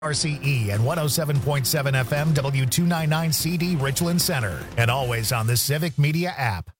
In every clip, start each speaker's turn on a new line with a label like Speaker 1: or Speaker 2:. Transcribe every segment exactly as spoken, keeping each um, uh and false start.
Speaker 1: R C E and one oh seven point seven F M W two ninety-nine C D Richland Center, and always on the Civic Media app.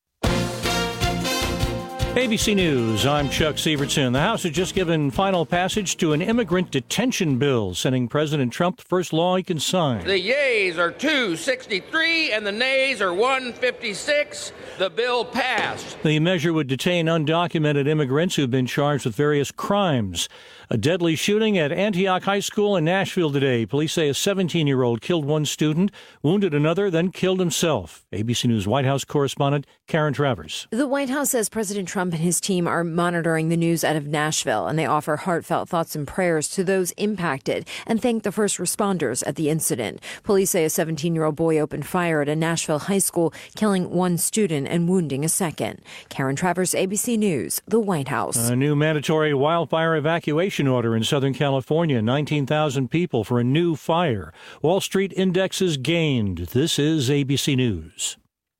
Speaker 2: A B C News, I'm Chuck Severson. The House has just given final passage to an immigrant detention bill, sending President Trump the first law he can sign.
Speaker 3: The yeas are two sixty-three and the nays are one fifty-six. The bill passed.
Speaker 2: The measure would detain undocumented immigrants who've been charged with various crimes. A deadly shooting at Antioch High School in Nashville today. Police say a seventeen-year-old killed one student, wounded another, then killed himself. A B C News White House correspondent Karen Travers.
Speaker 4: The White House says President Trump and his team are monitoring the news out of Nashville, and they offer heartfelt thoughts and prayers to those impacted and thank the first responders at the incident. Police say a seventeen-year-old boy opened fire at a Nashville high school, killing one student and wounding a second. Karen Travers, A B C News, the White House.
Speaker 2: A new mandatory wildfire evacuation order in Southern California. nineteen thousand people for a new fire. Wall Street indexes gained. This is A B C News.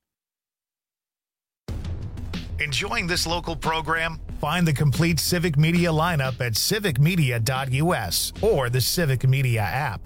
Speaker 1: Enjoying this local program? Find the complete Civic Media lineup at civic media dot U S or the Civic Media app.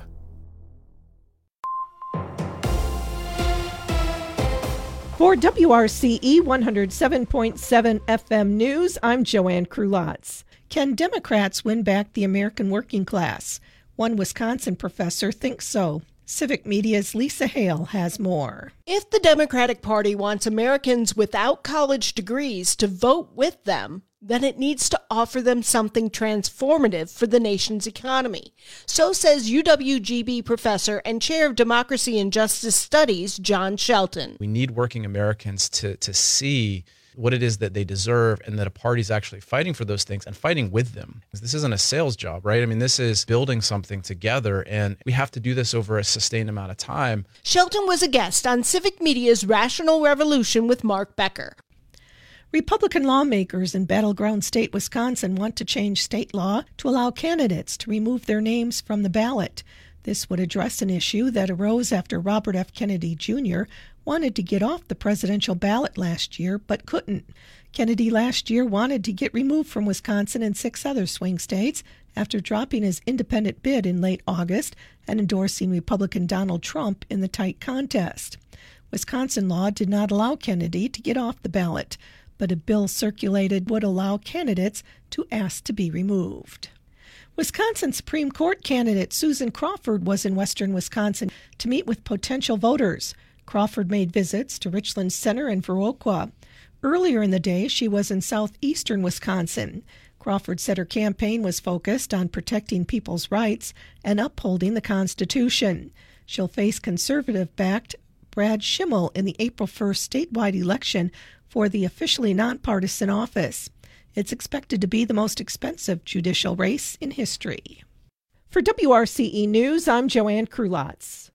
Speaker 5: For W R C E one oh seven point seven F M News, I'm Joanne Krulotz. Can Democrats win back the American working class? One Wisconsin professor thinks so. Civic Media's Lisa Hale has more.
Speaker 6: If the Democratic Party wants Americans without college degrees to vote with them, then it needs to offer them something transformative for the nation's economy. So says U W G B professor and chair of Democracy and Justice Studies, John Shelton.
Speaker 7: We need working Americans to to see what it is that they deserve, and that a party's actually fighting for those things and fighting with them. This isn't a sales job, right? I mean, this is building something together, and we have to do this over a sustained amount of time.
Speaker 6: Shelton was a guest on Civic Media's Rational Revolution with Mark Becker.
Speaker 5: Republican lawmakers in battleground state Wisconsin want to change state law to allow candidates to remove their names from the ballot. This would address an issue that arose after Robert F. Kennedy Junior wanted to get off the presidential ballot last year, but couldn't. Kennedy last year wanted to get removed from Wisconsin and six other swing states after dropping his independent bid in late August and endorsing Republican Donald Trump in the tight contest. Wisconsin law did not allow Kennedy to get off the ballot, but a bill circulated would allow candidates to ask to be removed. Wisconsin Supreme Court candidate Susan Crawford was in western Wisconsin to meet with potential voters. Crawford made visits to Richland Center and Viroqua. Earlier in the day, she was in southeastern Wisconsin. Crawford said her campaign was focused on protecting people's rights and upholding the Constitution. She'll face conservative-backed Brad Schimmel in the April first statewide election for the officially nonpartisan office. It's expected to be the most expensive judicial race in history. For W R C E News, I'm Joanne Krulotz.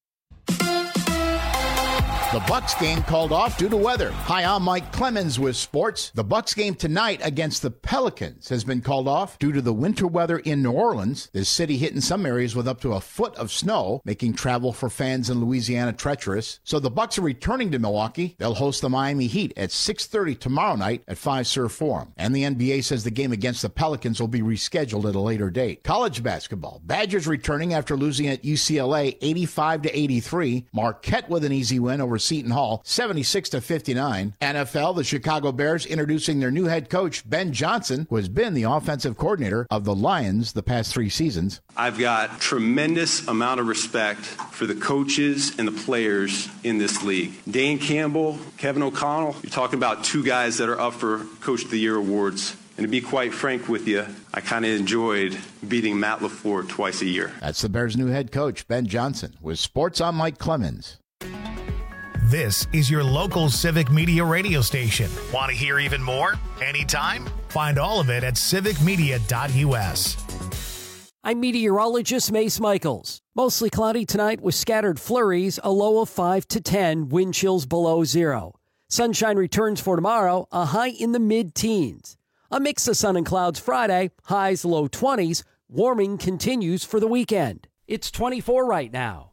Speaker 8: The Bucs game called off due to weather. Hi, I'm Mike Clemens with sports. The Bucs game tonight against the Pelicans has been called off due to the winter weather in New Orleans. The city hit in some areas with up to a foot of snow, making travel for fans in Louisiana treacherous. So the Bucs are returning to Milwaukee. They'll host the Miami Heat at six thirty tomorrow night at Fiserv Forum. And the N B A says the game against the Pelicans will be rescheduled at a later date. College basketball. Badgers returning after losing at U C L A eighty-five to eighty-three. Marquette with an easy win over Seton Hall, seventy-six to fifty-nine. N F L, the Chicago Bears introducing their new head coach, Ben Johnson, who has been the offensive coordinator of the Lions the past three seasons.
Speaker 9: I've got tremendous amount of respect for the coaches and the players in this league. Dan Campbell, Kevin O'Connell, you're talking about two guys that are up for Coach of the Year awards. And to be quite frank with you, I kind of enjoyed beating Matt LaFleur twice a year.
Speaker 8: That's the Bears' new head coach, Ben Johnson. With sports, I'm Mike Clemens.
Speaker 1: This is your local Civic Media radio station. Want to hear even more? Anytime? Find all of it at civic media dot U S.
Speaker 10: I'm meteorologist Mace Michaels. Mostly cloudy tonight with scattered flurries, a low of five to ten, wind chills below zero. Sunshine returns for tomorrow, a high in the mid-teens. A mix of sun and clouds Friday, highs low twenties. Warming continues for the weekend. It's twenty-four right now.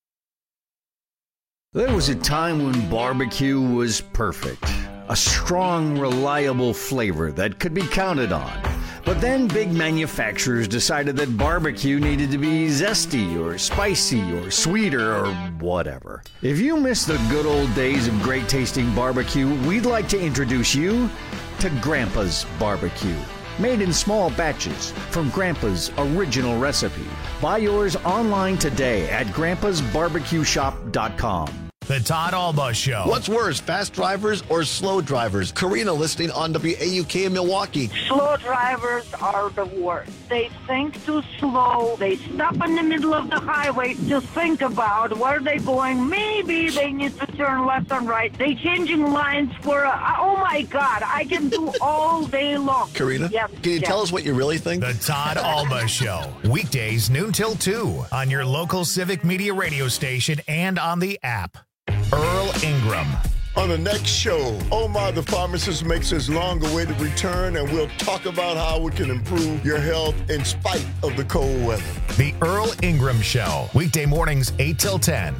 Speaker 11: There was a time when barbecue was perfect. A strong, reliable flavor that could be counted on. But then big manufacturers decided that barbecue needed to be zesty or spicy or sweeter or whatever. If you miss the good old days of great tasting barbecue, we'd like to introduce you to Grandpa's Barbecue. Made in small batches from Grandpa's original recipe. Buy yours online today at grandpas barbecue shop dot com.
Speaker 1: The Todd Alba Show.
Speaker 12: What's worse, fast drivers or slow drivers? Karina listening on W A U K in Milwaukee.
Speaker 13: Slow drivers are the worst. They think too slow. They stop in the middle of the highway to think about where they're going. Maybe they need to turn left and right. They changing lines for, a, oh my God, I can do all day long.
Speaker 12: Karina,
Speaker 13: yes,
Speaker 12: can you
Speaker 13: yes.
Speaker 12: tell us what you really think?
Speaker 1: The Todd Alba Show. Weekdays noon till two on your local Civic Media radio station and on the app. Earl Ingram.
Speaker 14: On the next show, Omar the pharmacist makes his long-awaited return, and we'll talk about how we can improve your health in spite of the cold weather.
Speaker 1: The Earl Ingram Show. Weekday mornings, eight till ten.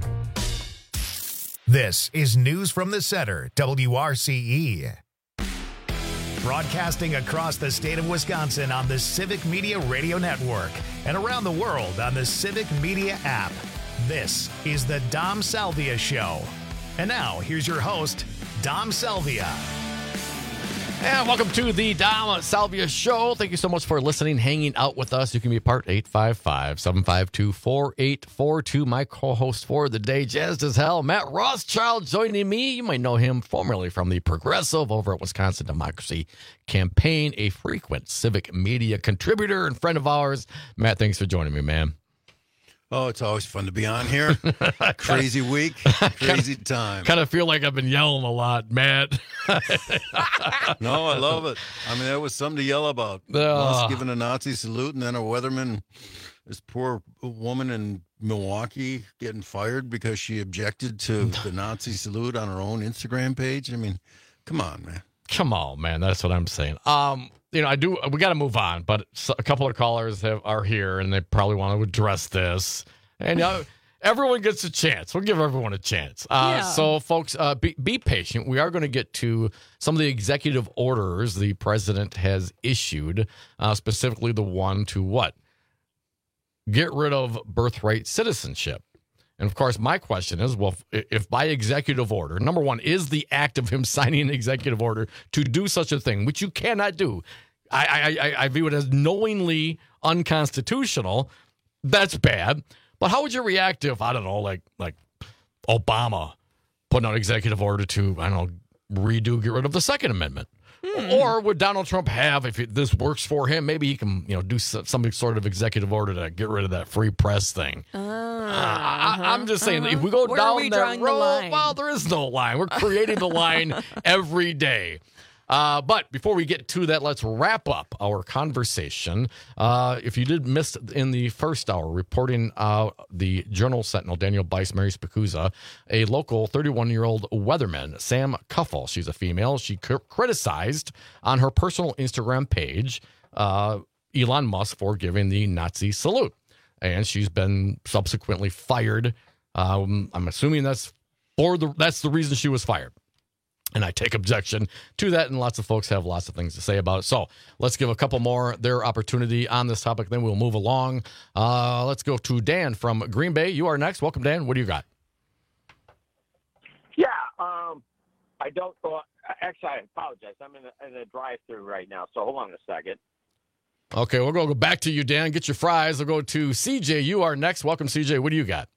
Speaker 1: This is News from the Center, W R C E. Broadcasting across the state of Wisconsin on the Civic Media Radio Network and around the world on the Civic Media app. This is the Dom Salvia Show. And now, here's your host, Dom Salvia.
Speaker 15: And welcome to the Dom Salvia Show. Thank you so much for listening, hanging out with us. You can be a part eight five five, seven five two, four eight four two. My co-host for the day, jazzed as hell, Matt Rothschild, joining me. You might know him formerly from the Progressive over at Wisconsin Democracy Campaign, a frequent civic media contributor and friend of ours. Matt, thanks for joining me, man.
Speaker 16: Oh, it's always fun to be on here. Crazy week, crazy time.
Speaker 15: Kind of feel like I've been yelling a lot, Matt.
Speaker 16: No, I love it. I mean, that was something to yell about.
Speaker 15: Uh,
Speaker 16: Once giving a Nazi salute, and then a weatherman, this poor woman in Milwaukee, getting fired because she objected to the Nazi salute on her own Instagram page. I mean, come on, man.
Speaker 15: Come on, man. That's what I'm saying. Um, you know, I do. We got to move on, but a couple of callers have, are here, and they probably want to address this. And uh, everyone gets a chance. We'll give everyone a chance. Uh,
Speaker 17: Yeah.
Speaker 15: So, folks, uh, be, be patient. We are going to get to some of the executive orders the president has issued, uh, specifically the one to what? Get rid of birthright citizenship. And, of course, my question is, well, if, if by executive order, number one, is the act of him signing an executive order to do such a thing, which you cannot do. I, I, I, I view it as knowingly unconstitutional. That's bad. But how would you react if, I don't know, like like Obama putting out an executive order to, I don't know, redo, get rid of the Second Amendment? Hmm. Or would Donald Trump have, if it, this works for him, maybe he can, you know, do some, some sort of executive order to get rid of that free press thing.
Speaker 17: Uh,
Speaker 15: Uh, I, I'm just saying,
Speaker 17: uh-huh.
Speaker 15: if we go
Speaker 17: Where are
Speaker 15: down
Speaker 17: we
Speaker 15: that
Speaker 17: drawing the
Speaker 15: road,
Speaker 17: line?
Speaker 15: well, there is no line. We're creating the line every day. Uh, but before we get to that, let's wrap up our conversation. Uh, if you did miss in the first hour, reporting uh, the Journal Sentinel, Daniel Bice, Mary Spikuza, a local thirty-one-year-old weatherman, Sam Cuffle. She's a female. She c- criticized on her personal Instagram page uh, Elon Musk for giving the Nazi salute. And she's been subsequently fired. Um, I'm assuming that's for the that's the reason she was fired. And I take objection to that, and lots of folks have lots of things to say about it. So let's give a couple more their opportunity on this topic, then we'll move along. Uh, let's go to Dan from Green Bay. You are next. Welcome, Dan. What do you got?
Speaker 18: Yeah, um, I don't. Well, actually, I apologize. I'm in a, in a drive-through right now, so hold on a second.
Speaker 15: Okay, we'll go, go back to you, Dan. Get your fries. We'll go to C J. You are next. Welcome, C J. What do you got?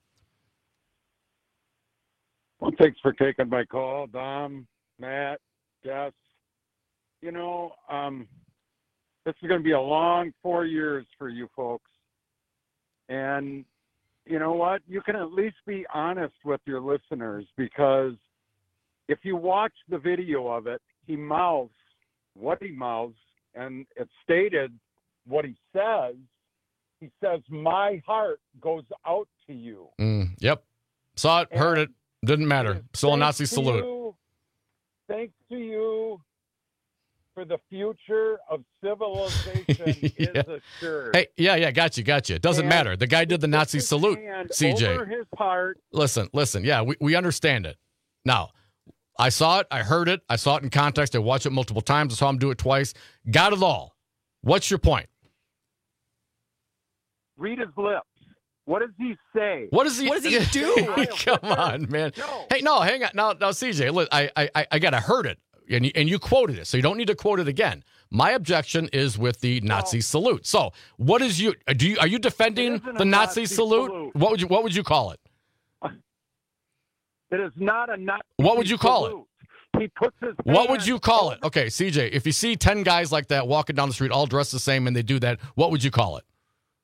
Speaker 19: Well, thanks for taking my call, Dom, Matt, Jess. You know, um, this is going to be a long four years for you folks. And you know what? You can at least be honest with your listeners, because if you watch the video of it, he mouths what he mouths, and it's stated what he says. He says, my heart goes out to you.
Speaker 15: Mm, yep. Saw it,
Speaker 19: And
Speaker 15: heard it. Didn't matter. Still a Nazi
Speaker 19: Thanks to
Speaker 15: salute.
Speaker 19: you- Thanks to you for the future of civilization
Speaker 15: Yeah.
Speaker 19: is assured.
Speaker 15: Hey, yeah, yeah, got you, got you. It doesn't
Speaker 19: And
Speaker 15: matter. The guy did the Nazi
Speaker 19: his
Speaker 15: salute,
Speaker 19: hand
Speaker 15: C J.
Speaker 19: over his heart.
Speaker 15: Listen, listen. Yeah, we, we understand it. Now, I saw it. I heard it. I saw it in context. I watched it multiple times. I saw him do it twice. Got it all. What's your point?
Speaker 19: Read his lips. What does he say?
Speaker 15: What does he,
Speaker 19: what does he do?
Speaker 15: Come on, man. No. Hey, no, hang on. Now, now, C J, look, I, I, I got to heard it, and you, and you quoted it, so you don't need to quote it again. My objection is with the Nazi no. salute. So, what is you? Do you are you defending the Nazi, Nazi salute? salute? What would you What would you call it?
Speaker 19: It is not a Nazi.
Speaker 15: What would you call
Speaker 19: salute. it? He puts his.
Speaker 15: What would you call it? Okay, C J, if you see ten guys like that walking down the street, all dressed the same, and they do that, what would you call it?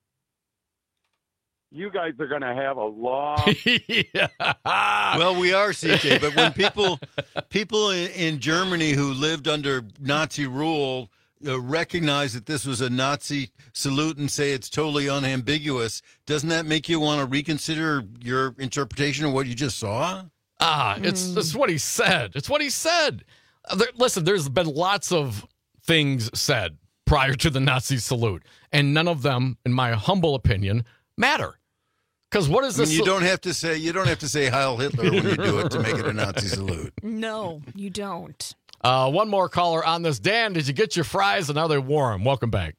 Speaker 19: You guys are going to have a long.
Speaker 15: yeah.
Speaker 16: Well, we are, C J, but when people people in, in Germany who lived under Nazi rule uh, recognize that this was a Nazi salute and say it's totally unambiguous, doesn't that make you want to reconsider your interpretation of what you just saw?
Speaker 15: Ah, it's, it's what he said. It's what he said. Uh, there, listen, there's been lots of things said prior to the Nazi salute, and none of them, in my humble opinion, matter. Because what is
Speaker 16: I mean,
Speaker 15: this?
Speaker 16: You don't have to say you don't have to say Heil Hitler when you do it to make it a Nazi salute.
Speaker 17: No, you don't.
Speaker 15: Uh, one more caller on this. Dan, did you get your fries? And are they warm? Welcome back.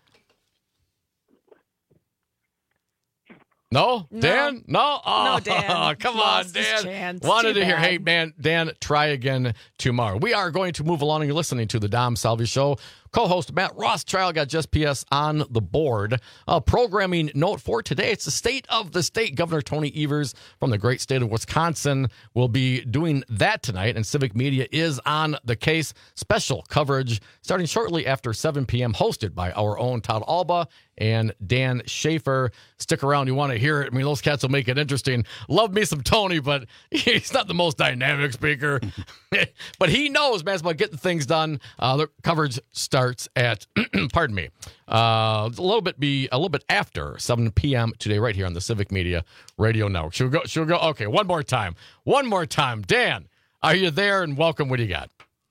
Speaker 15: No?
Speaker 17: No.
Speaker 15: Dan? No? Oh,
Speaker 17: no, Dan.
Speaker 15: Come
Speaker 17: Lost
Speaker 15: on,
Speaker 17: his
Speaker 15: Dan.
Speaker 17: chance.
Speaker 15: Wanted
Speaker 17: Too
Speaker 15: to hear,
Speaker 17: bad.
Speaker 15: hey, man, Dan, try again tomorrow. We are going to move along, and you're listening to the Dom Salvi Show. Co-host Matt Rothschild got Just P S on the board. A programming note for today, it's the state of the state. Governor Tony Evers from the great state of Wisconsin will be doing that tonight, and Civic Media is on the case. Special coverage starting shortly after seven p.m., hosted by our own Todd Alba and Dan Schaefer. Stick around. You want to hear it. I mean, those cats will make it interesting. Love me some Tony, but he's not the most dynamic speaker. But he knows, man, it's about getting things done. Uh, the coverage starts at, pardon me, uh, a little bit be a little bit after seven p.m. today, right here on the Civic Media Radio Network. She'll go. She'll go. Okay, one more time. One more time. Dan, are you there? And welcome. What do you got?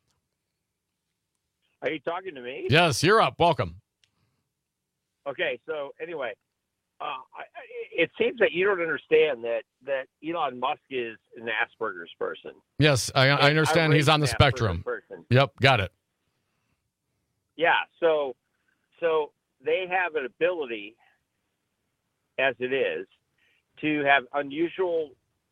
Speaker 18: Are you talking to me?
Speaker 15: Yes, you're up. Welcome.
Speaker 18: Okay, so anyway, uh, I, it seems that you don't understand that, that Elon Musk is an Asperger's person.
Speaker 15: Yes, I, I understand.
Speaker 18: I
Speaker 15: He's on the
Speaker 18: an
Speaker 15: spectrum.
Speaker 18: Person.
Speaker 15: Yep, got it.
Speaker 18: Yeah, so so they have an ability, as it is, to have unusual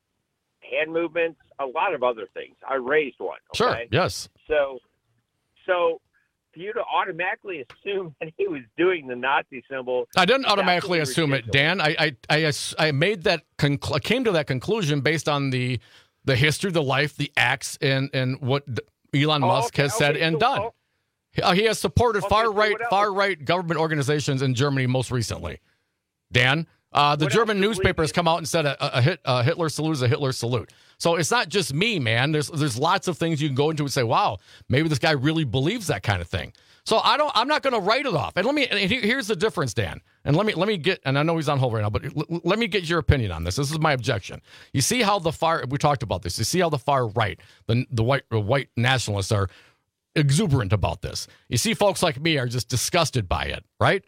Speaker 18: hand movements, a lot of other things. I raised one. Okay?
Speaker 15: Sure. Yes.
Speaker 18: So, so. For you to automatically assume that he was doing the Nazi symbol.
Speaker 15: I didn't automatically assume it, Dan. I I I, I made that conclu- came to that conclusion based on the the history, the life, the acts, and and what Elon
Speaker 18: Oh,
Speaker 15: Musk
Speaker 18: okay,
Speaker 15: has said
Speaker 18: okay,
Speaker 15: and
Speaker 18: so-
Speaker 15: done.
Speaker 18: oh.
Speaker 15: Uh, He has supported
Speaker 18: Okay,
Speaker 15: far
Speaker 18: so
Speaker 15: right
Speaker 18: what else?
Speaker 15: far right government organizations in Germany most recently. Dan, uh, the
Speaker 18: What
Speaker 15: German
Speaker 18: else do we
Speaker 15: newspapers come out and said a, a, hit, a Hitler salute is a Hitler salute. So it's not just me, man. There's there's lots of things you can go into and say, wow, maybe this guy really believes that kind of thing. So I don't. I'm not going to write it off. And let me. And here- here's the difference, Dan. And let me let me get. And I know he's on hold right now, but l- let me get your opinion on this. This is my objection. You see how the far we talked about this. You see how the far right, the the white the white nationalists are exuberant about this. You see, folks like me are just disgusted by it, right?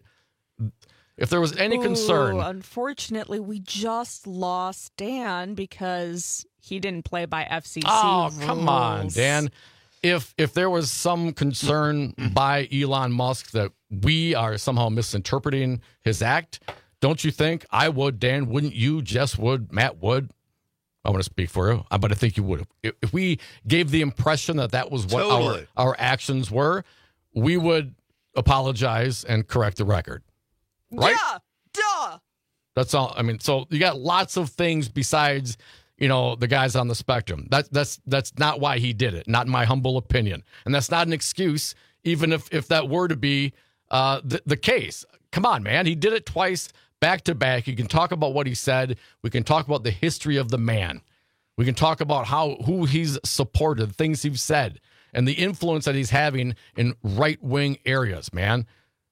Speaker 15: If there was any concern,
Speaker 17: Ooh, unfortunately, we just lost Dan because he didn't play by F C C
Speaker 15: oh
Speaker 17: rules.
Speaker 15: come on, Dan. If if there was some concern by Elon Musk that we are somehow misinterpreting his act, don't you think I would, Dan? Wouldn't you? Jess would, Matt would. I want to speak for you, but I think you would. If, if we gave the impression that that was what
Speaker 16: Totally.
Speaker 15: our our actions were, we would apologize and correct the record. Right?
Speaker 17: Yeah, duh.
Speaker 15: That's all. I mean, so you got lots of things besides, you know, the guys on the spectrum. That's that's that's not why he did it. Not in my humble opinion, and that's not an excuse. Even if if that were to be uh, the the case, come on, man, he did it twice back to back. You can talk about what he said. We can talk about the history of the man. We can talk about how who he's supported, things he's said, and the influence that he's having in right wing areas, man.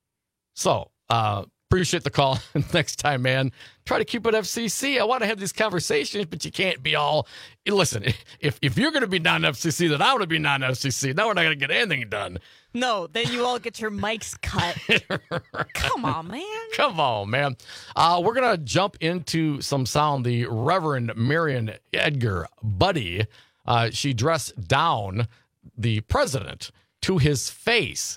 Speaker 15: So. uh Appreciate the call. Next time, man, try to keep it F C C. I want to have these conversations, but you can't be all. Listen, if if you're going to be non-F C C, then I want to be non-F C C. Now we're not going to get anything done.
Speaker 17: No, then you all get your mics cut. Come on, man.
Speaker 15: Come on, man. Uh, we're going to jump into some sound. The Reverend Marion Edgar Buddy, uh, she dressed down the president to his face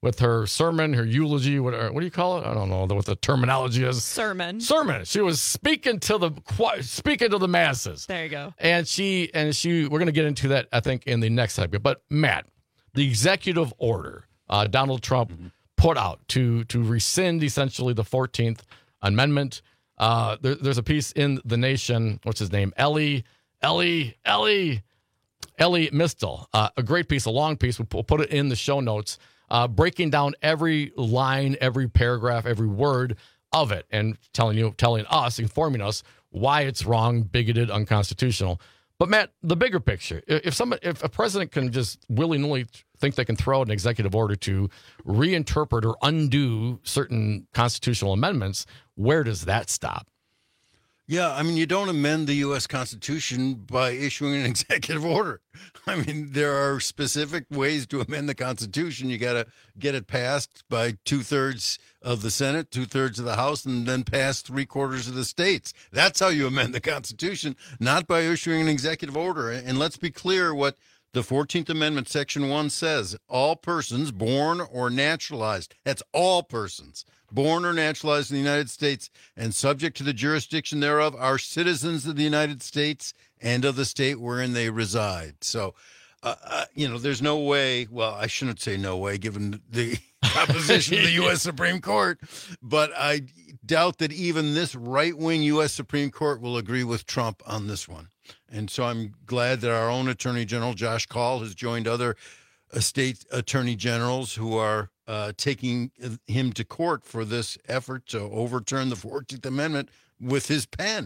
Speaker 15: with her sermon, her eulogy, what, what do you call it? I don't know what the terminology is.
Speaker 17: Sermon.
Speaker 15: Sermon. She was speaking to the speaking to the masses.
Speaker 17: There you go.
Speaker 15: And she and she. We're going to get into that, I think, in the next segment. But Matt, the executive order uh, Donald Trump mm-hmm. put out to to rescind essentially the fourteenth Amendment. Uh, there, there's a piece in The Nation. What's his name? Ellie, Ellie, Ellie, Ellie Mistel. Uh, a great piece, a long piece. We'll put it in the show notes, uh, breaking down every line, every paragraph, every word of it, and telling you, telling us, informing us why it's wrong, bigoted, unconstitutional. But Matt, the bigger picture: if somebody, if a president can just willy-nilly think they can throw out an executive order to reinterpret or undo certain constitutional amendments, where does that stop?
Speaker 16: Yeah, I mean, you don't amend the U S Constitution by issuing an executive order. I mean, there are specific ways to amend the Constitution. You got to get it passed by two-thirds of the Senate, two-thirds of the House, and then pass three-quarters of the states. That's how you amend the Constitution, not by issuing an executive order. And let's be clear what the fourteenth Amendment, Section one says. All persons born or naturalized, that's all persons, born or naturalized in the United States and subject to the jurisdiction thereof are citizens of the United States and of the state wherein they reside. So, uh, uh, you know, there's no way, well, I shouldn't say no way given the composition of the U S Supreme Court, but I doubt that even this right-wing U S Supreme Court will agree with Trump on this one. And so I'm glad that our own Attorney General, Josh Kaul, has joined other uh, state attorney generals who are uh, taking him to court for this effort to overturn the fourteenth Amendment with his pen.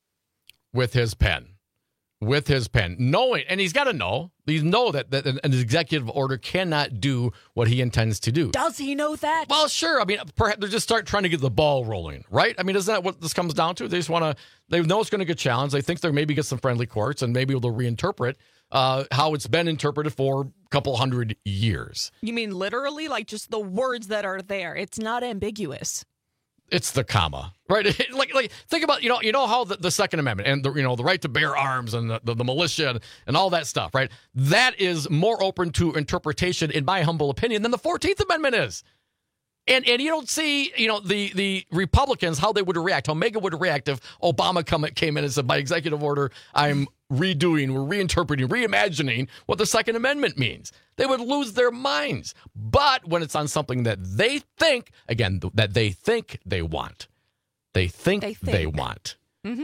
Speaker 15: With his pen. With his pen. Knowing, and he's got to know, he's know that, that an executive order cannot do what he intends to do.
Speaker 17: Does he know that?
Speaker 15: Well, sure. I mean, perhaps they just start trying to get the ball rolling, right? I mean, isn't that what this comes down to? They just want to, they know it's going to get challenged. They think they're maybe get some friendly courts and maybe they'll reinterpret uh, how it's been interpreted for a couple hundred years.
Speaker 17: You mean literally? Like just the words that are there. It's not ambiguous.
Speaker 15: It's the comma, right? like, like think about, you know, you know how the, the Second Amendment and the, you know, the right to bear arms and the, the, the militia and, and all that stuff, right? That is more open to interpretation, in my humble opinion, than the fourteenth Amendment is. And and you don't see, you know, the, the Republicans, how they would react, how Megyn would react if Obama come, came in and said, by executive order, I'm redoing, we're reinterpreting, reimagining what the Second Amendment means. They would lose their minds. But when it's on something that they think, again, that they think they want, they think they, think. they want.
Speaker 17: Mm-hmm.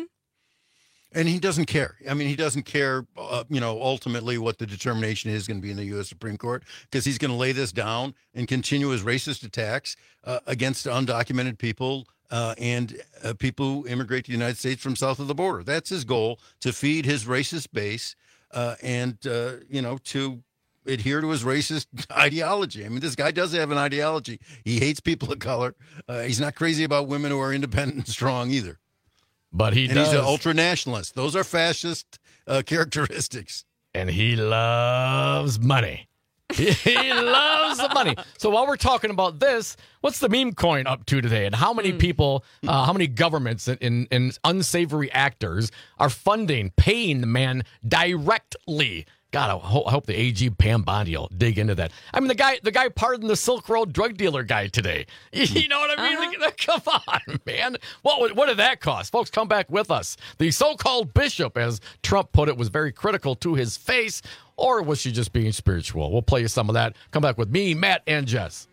Speaker 16: And he doesn't care. I mean, he doesn't care, uh, you know, ultimately what the determination is going to be in the U S Supreme Court, because he's going to lay this down and continue his racist attacks uh, against undocumented people uh, and uh, people who immigrate to the United States from south of the border. That's his goal, to feed his racist base uh, and, uh, you know, to adhere to his racist ideology. I mean, this guy does have an ideology. He hates people of color. Uh, he's not crazy about women who are independent and strong either.
Speaker 15: But he
Speaker 16: and
Speaker 15: does.
Speaker 16: he's an ultra-nationalist. Those are fascist uh, characteristics.
Speaker 15: And he loves money. He loves the money. So while we're talking about this, what's the meme coin up to today? And how many mm. people, uh, how many governments and, and, and unsavory actors are funding, paying the man directly? God, I hope, I hope the A G Pam Bondi will dig into that. I mean, the guy, the guy pardoned the Silk Road drug dealer guy today. You know what I mean? Uh-huh. Come on, man. What, what did that cost? Folks, come back with us. The so-called bishop, as Trump put it, was very critical to his face, or was she just being spiritual? We'll play you some of that. Come back with me, Matt, and Jess.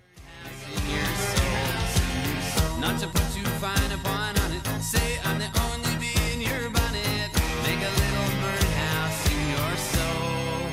Speaker 15: Not to put too fine a point on it. Say I'm the only bee in your bonnet. Make a little birdhouse in your soul.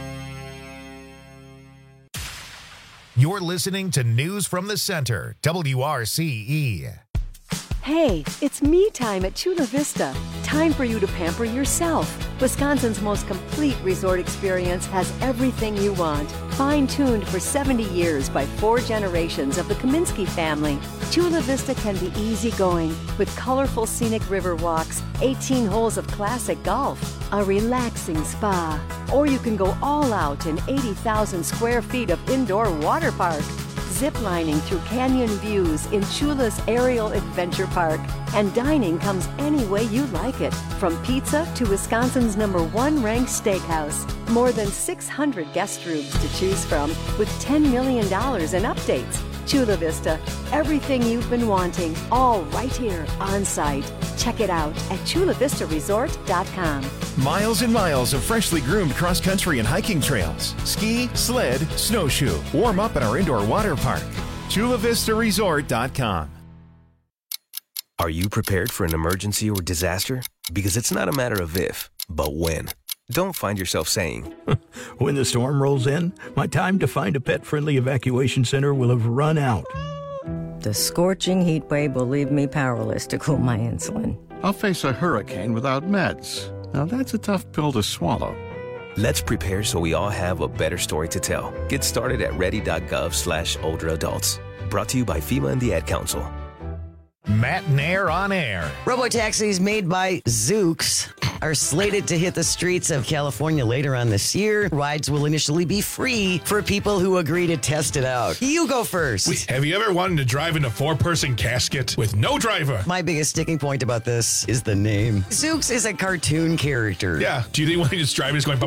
Speaker 1: You're listening to News from the Center, W R C E.
Speaker 20: Hey, it's me time at Chula Vista. Time for you to pamper yourself. Wisconsin's most complete resort experience has everything you want. Fine-tuned for seventy years by four generations of the Kaminsky family, Chula Vista can be easygoing with colorful scenic river walks, eighteen holes of classic golf, a relaxing spa, or you can go all out in eighty thousand square feet of indoor water park. ziplining through canyon views in Chula's Aerial Adventure Park. And dining comes any way you like it, from pizza to Wisconsin's number one ranked steakhouse. More than six hundred guest rooms to choose from, with ten million dollars in updates. Chula Vista, everything you've been wanting, all right here on site. Check it out at chula vista resort dot com.
Speaker 21: Miles and miles of freshly groomed cross-country and hiking trails. Ski, sled, snowshoe. Warm up at our indoor water park. chula vista resort dot com.
Speaker 22: Are you prepared for an emergency or disaster? Because it's not a matter of if, but when. Don't find yourself saying,
Speaker 23: when the storm rolls in, my time to find a pet-friendly evacuation center will have run out.
Speaker 24: The scorching heat wave will leave me powerless to cool my insulin.
Speaker 25: I'll face a hurricane without meds. Now that's a tough pill to swallow.
Speaker 22: Let's prepare so we all have a better story to tell. Get started at ready.gov slash older adults. Brought to you by FEMA and the Ad Council.
Speaker 1: Matt Nair on air.
Speaker 26: Robotaxis made by Zoox are slated to hit the streets of California later on this year. Rides will initially be free for people who agree to test it out. You go first.
Speaker 27: Wait, have you ever wanted to drive in a four-person casket with no driver?
Speaker 26: My biggest sticking point about this is the name. Zoox is a cartoon character.
Speaker 27: Yeah. Do you think when he's driving, he's going...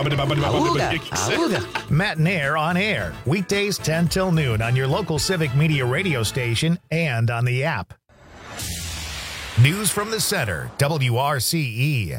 Speaker 26: Auga.
Speaker 1: Matt Nair on air. Weekdays ten till noon on your local Civic Media radio station and on the app. News from the center, W R C E.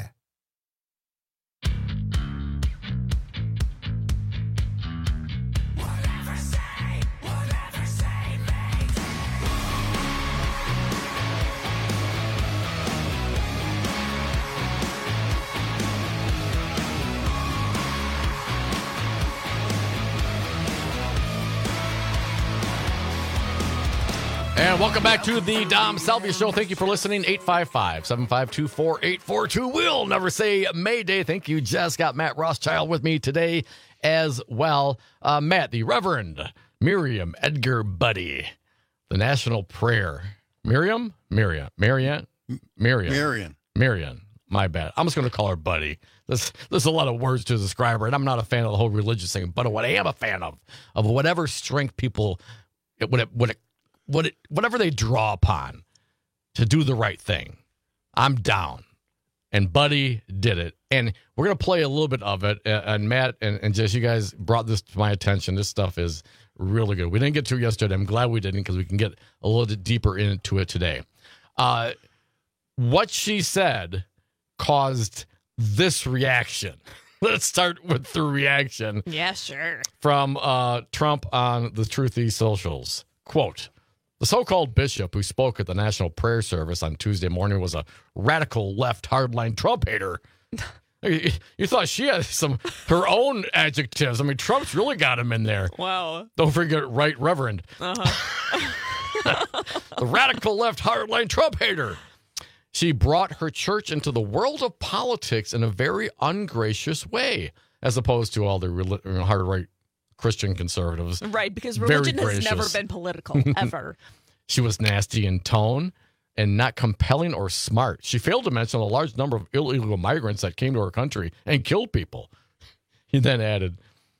Speaker 15: And welcome back to the Dom Salvia Show. Thank you for listening. eight five five, seven five two, four eight four two. We'll never say Mayday. Thank you, Jess. Got Matt Rothschild with me today as well. Uh, Matt, the Reverend Miriam Edgar Buddy, the National Prayer. Miriam? Miriam. Marianne? Miriam.
Speaker 16: Marion.
Speaker 15: Marion. My bad. I'm just going to call her Buddy. There's, there's a lot of words to describe her, and I'm not a fan of the whole religious thing. But what I am a fan of, of whatever strength people, what it, what it, What it, whatever they draw upon to do the right thing, I'm down. And Buddy did it. And we're going to play a little bit of it. And Matt and, and Jess, you guys brought this to my attention. This stuff is really good. We didn't get to it yesterday. I'm glad we didn't because we can get a little bit deeper into it today. Uh, what she said caused this reaction. Let's start with the reaction.
Speaker 17: Yeah, sure.
Speaker 15: From uh, Trump on the Truthy socials. Quote, the so-called bishop who spoke at the National Prayer Service on Tuesday morning was a radical left hardline Trump hater. You, you thought she had some her own adjectives. I mean, Trump's really got him in there.
Speaker 17: Wow.
Speaker 15: Don't forget Right Reverend.
Speaker 17: Uh-huh.
Speaker 15: The radical left hardline Trump hater. She brought her church into the world of politics in a very ungracious way, as opposed to all the hard right Christian conservatives.
Speaker 17: Right, because religion
Speaker 15: Very
Speaker 17: has
Speaker 15: gracious.
Speaker 17: never been political, ever.
Speaker 15: She was nasty in tone and not compelling or smart. She failed to mention the large number of illegal migrants that came to our country and killed people. He then added,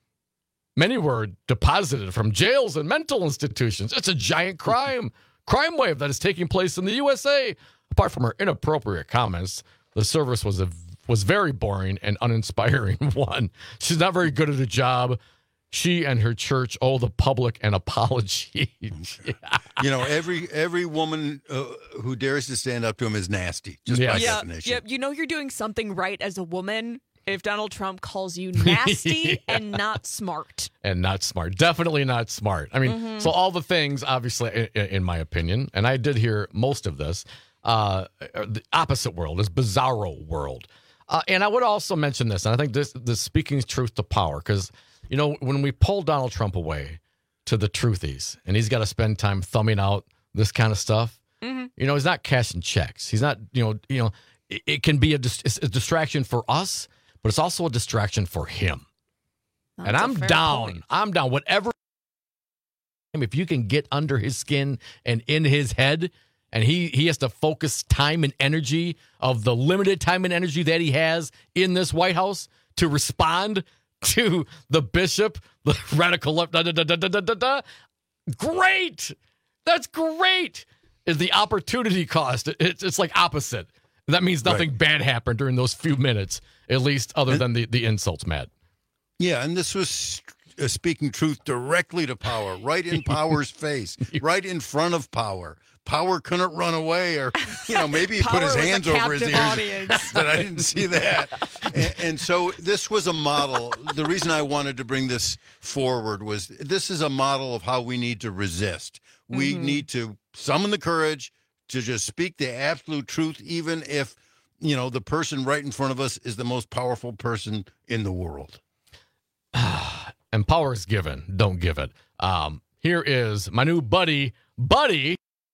Speaker 15: many were deposited from jails and mental institutions. It's a giant crime, crime wave that is taking place in the U S A. Apart from her inappropriate comments, the service was a was very boring and uninspiring one. She's not very good at her job. She and her church owe the public an apology.
Speaker 16: You know, every every woman uh, who dares to stand up to him is nasty, just
Speaker 15: Yes.
Speaker 16: by
Speaker 17: Yeah,
Speaker 16: definition.
Speaker 17: yeah, you know you're doing something right as a woman if Donald Trump calls you nasty
Speaker 15: Yeah.
Speaker 17: and not smart.
Speaker 15: And not smart. Definitely not smart. I mean,
Speaker 17: Mhm.
Speaker 15: so all the things, obviously, in, in my opinion, and I did hear most of this, uh, are the opposite world, this bizarro world. Uh, and I would also mention this, and I think this, this speaking truth to power, because, you know, when we pull Donald Trump away to the truthies, and he's got to spend time thumbing out this kind of stuff,
Speaker 17: mm-hmm.
Speaker 15: you know, he's not cashing checks. He's not, you know, you know, it, it can be a, dis- it's a distraction for us, but it's also a distraction for him.
Speaker 17: That's
Speaker 15: and
Speaker 17: a
Speaker 15: I'm
Speaker 17: fair
Speaker 15: down.
Speaker 17: point.
Speaker 15: I'm down. Whatever. If you can get under his skin and in his head, and he, he has to focus time and energy of the limited time and energy that he has in this White House to respond to the bishop, the radical left, da, da, da, da, da, da, da. Great. That's great. Is the opportunity cost. It's, it's like opposite. That means nothing right. bad happened during those few minutes, at least other and, than the, the insults, Matt.
Speaker 16: Yeah, and this was uh, speaking truth directly to Power, right in Power's face, right in front of Power. Power couldn't run away, or, you know, maybe he put his hands over his ears, audience. But I didn't see that. And, and so this was a model. The reason I wanted to bring this forward was this is a model of how we need to resist. We mm-hmm. need to summon the courage to just speak the absolute truth, even if, you know, the person right in front of us is the most powerful person in the world.
Speaker 15: And power is given. Don't give it. Um, here is my new buddy, Buddy.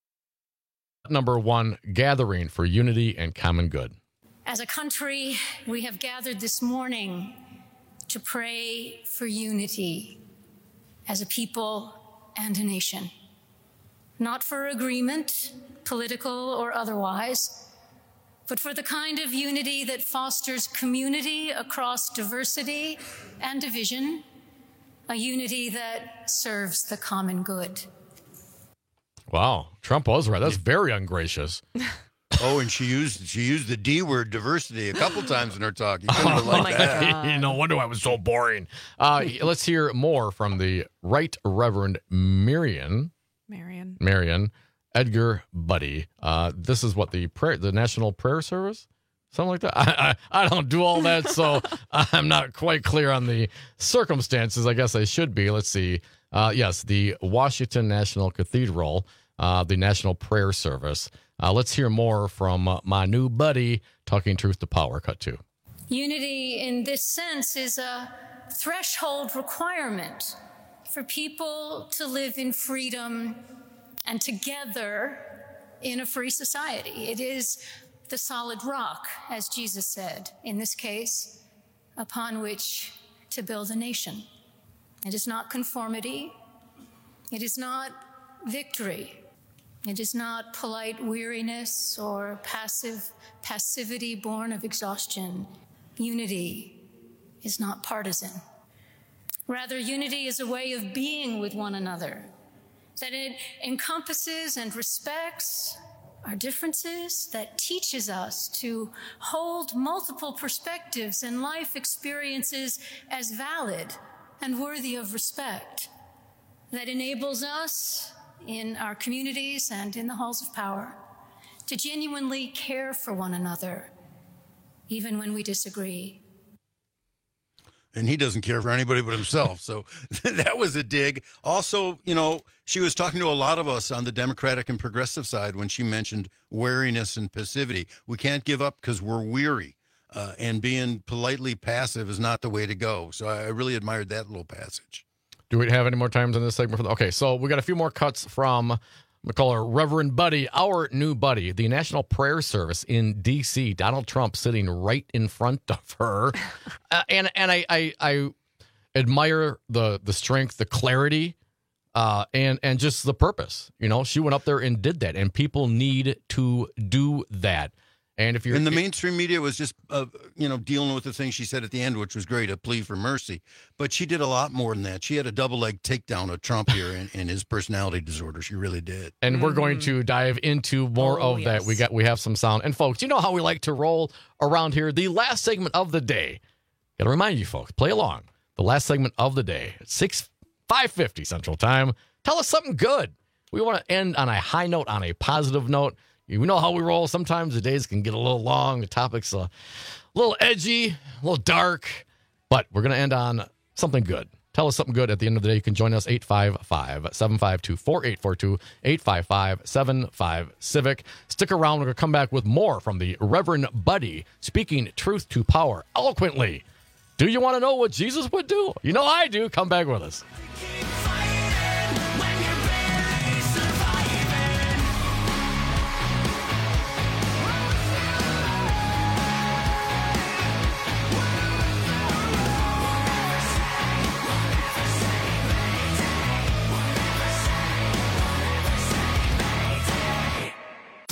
Speaker 15: Number one, gathering for unity and common good.
Speaker 2: As a country, we have gathered this morning to pray for unity as a people and a nation. Not for agreement, political or otherwise, but for the kind of unity that fosters community across diversity and division, a unity that serves the common good.
Speaker 15: Wow, Trump was right. That's very ungracious.
Speaker 16: Oh, and she used she used the D word, diversity, a couple times in her talk. You couldn't have liked that.
Speaker 15: No wonder I was so boring. Uh, let's hear more from the Right Reverend Marion.
Speaker 17: Marion.
Speaker 15: Marion Edgar Buddy. Uh, this is what the prayer, the National Prayer Service, something like that. I, I I don't do all that, so I'm not quite clear on the circumstances. I guess I should be. Let's see. Uh, yes, the Washington National Cathedral, uh, the National Prayer Service. Uh, let's hear more from uh, my new buddy talking truth to power. Cut two.
Speaker 2: Unity in this sense is a threshold requirement for people to live in freedom and together in a free society. It is the solid rock, as Jesus said, in this case, upon which to build a nation. It is not conformity. It is not victory. It is not polite weariness or passive passivity born of exhaustion. Unity is not partisan. Rather, unity is a way of being with one another, that it encompasses and respects our differences, that teaches us to hold multiple perspectives and life experiences as valid and worthy of respect, that enables us in our communities and in the halls of power to genuinely care for one another, even when we disagree.
Speaker 16: And he doesn't care for anybody but himself. So that was a dig. Also, you know, she was talking to a lot of us on the Democratic and progressive side when she mentioned weariness and passivity. We can't give up because we're weary. Uh, and being politely passive is not the way to go. So I really admired that little passage.
Speaker 15: Do we have any more times in this segment? For the, okay, so we got a few more cuts from, we call her Reverend Buddy, our new buddy, the National Prayer Service in D C Donald Trump sitting right in front of her. uh, and and I, I I admire the the strength, the clarity, uh, and, and just the purpose. You know, she went up there and did that, and people need to do that. And if you're
Speaker 16: and the mainstream media was just, uh, you know, dealing with the thing she said at the end, which was great, a plea for mercy. But she did a lot more than that. She had a double leg takedown of Trump here and, and his personality disorder. She really did.
Speaker 15: And mm-hmm. we're going to dive into more oh, of yes. that. We got we have some sound. And folks, you know how we like to roll around here. The last segment of the day. Got to remind you folks, play along. The last segment of the day, six five fifty Central Time. Tell us something good. We want to end on a high note, on a positive note. You know how we roll. Sometimes the days can get a little long. The topic's a little edgy, a little dark, but we're going to end on something good. Tell us something good at the end of the day. You can join us, eight five five, seven five two, four eight four two, eight five five, seven five, Civic. Stick around. We're going to come back with more from the Reverend Buddy, speaking truth to power eloquently. Do you want to know what Jesus would do? You know I do. Come back with us.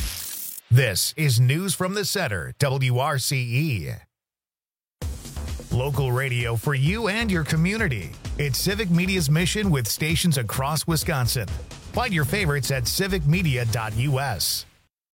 Speaker 1: This is News from the Center, W R C E. Local radio for you and your community. It's Civic Media's mission with stations across Wisconsin. Find your favorites at civic media dot u s.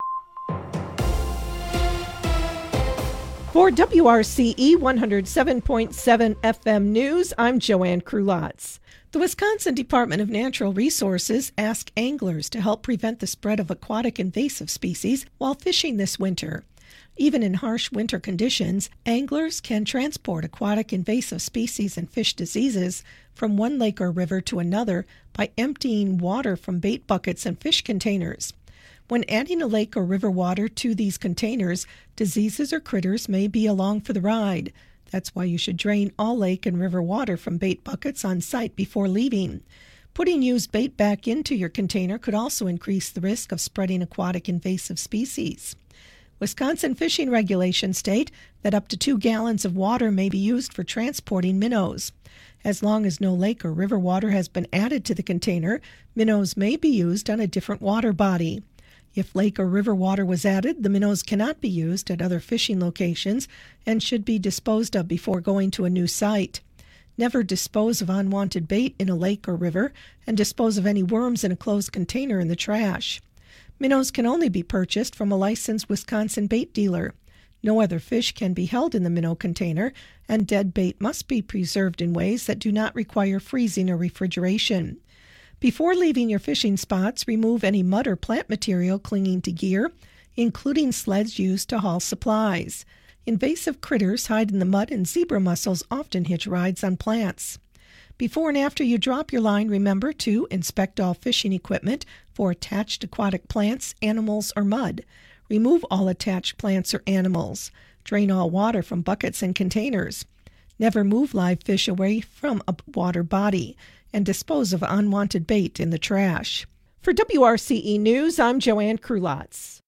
Speaker 3: For W R C E one oh seven point seven F M News, I'm Joanne Krulotz. The Wisconsin Department of Natural Resources asked anglers to help prevent the spread of aquatic invasive species while fishing this winter. Even in harsh winter conditions, anglers can transport aquatic invasive species and fish diseases from one lake or river to another by emptying water from bait buckets and fish containers. When adding a lake or river water to these containers, diseases or critters may be along for the ride. That's why you should drain all lake and river water from bait buckets on site before leaving. Putting used bait back into your container could also increase the risk of spreading aquatic invasive species. Wisconsin fishing regulations state that up to two gallons of water may be used for transporting minnows. As long as no lake or river water has been added to the container, minnows may be used on a different water body. If lake or river water was added, the minnows cannot be used at other fishing locations and should be disposed of before going to a new site. Never dispose of unwanted bait in a lake or river, and dispose of any worms in a closed container in the trash. Minnows can only be purchased from a licensed Wisconsin bait dealer. No other fish can be held in the minnow container, and dead bait must be preserved in ways that do not require freezing or refrigeration. Before leaving your fishing spots, remove any mud or plant material clinging to gear, including sleds used to haul supplies. Invasive critters hide in the mud, and zebra mussels often hitch rides on plants. Before and after you drop your line, remember to inspect all fishing equipment for attached aquatic plants, animals, or mud. Remove all attached plants or animals. Drain all water from buckets and containers. Never move live fish away from a water body, and dispose of unwanted bait in the trash. For W R C E News, I'm Joanne Krulotz.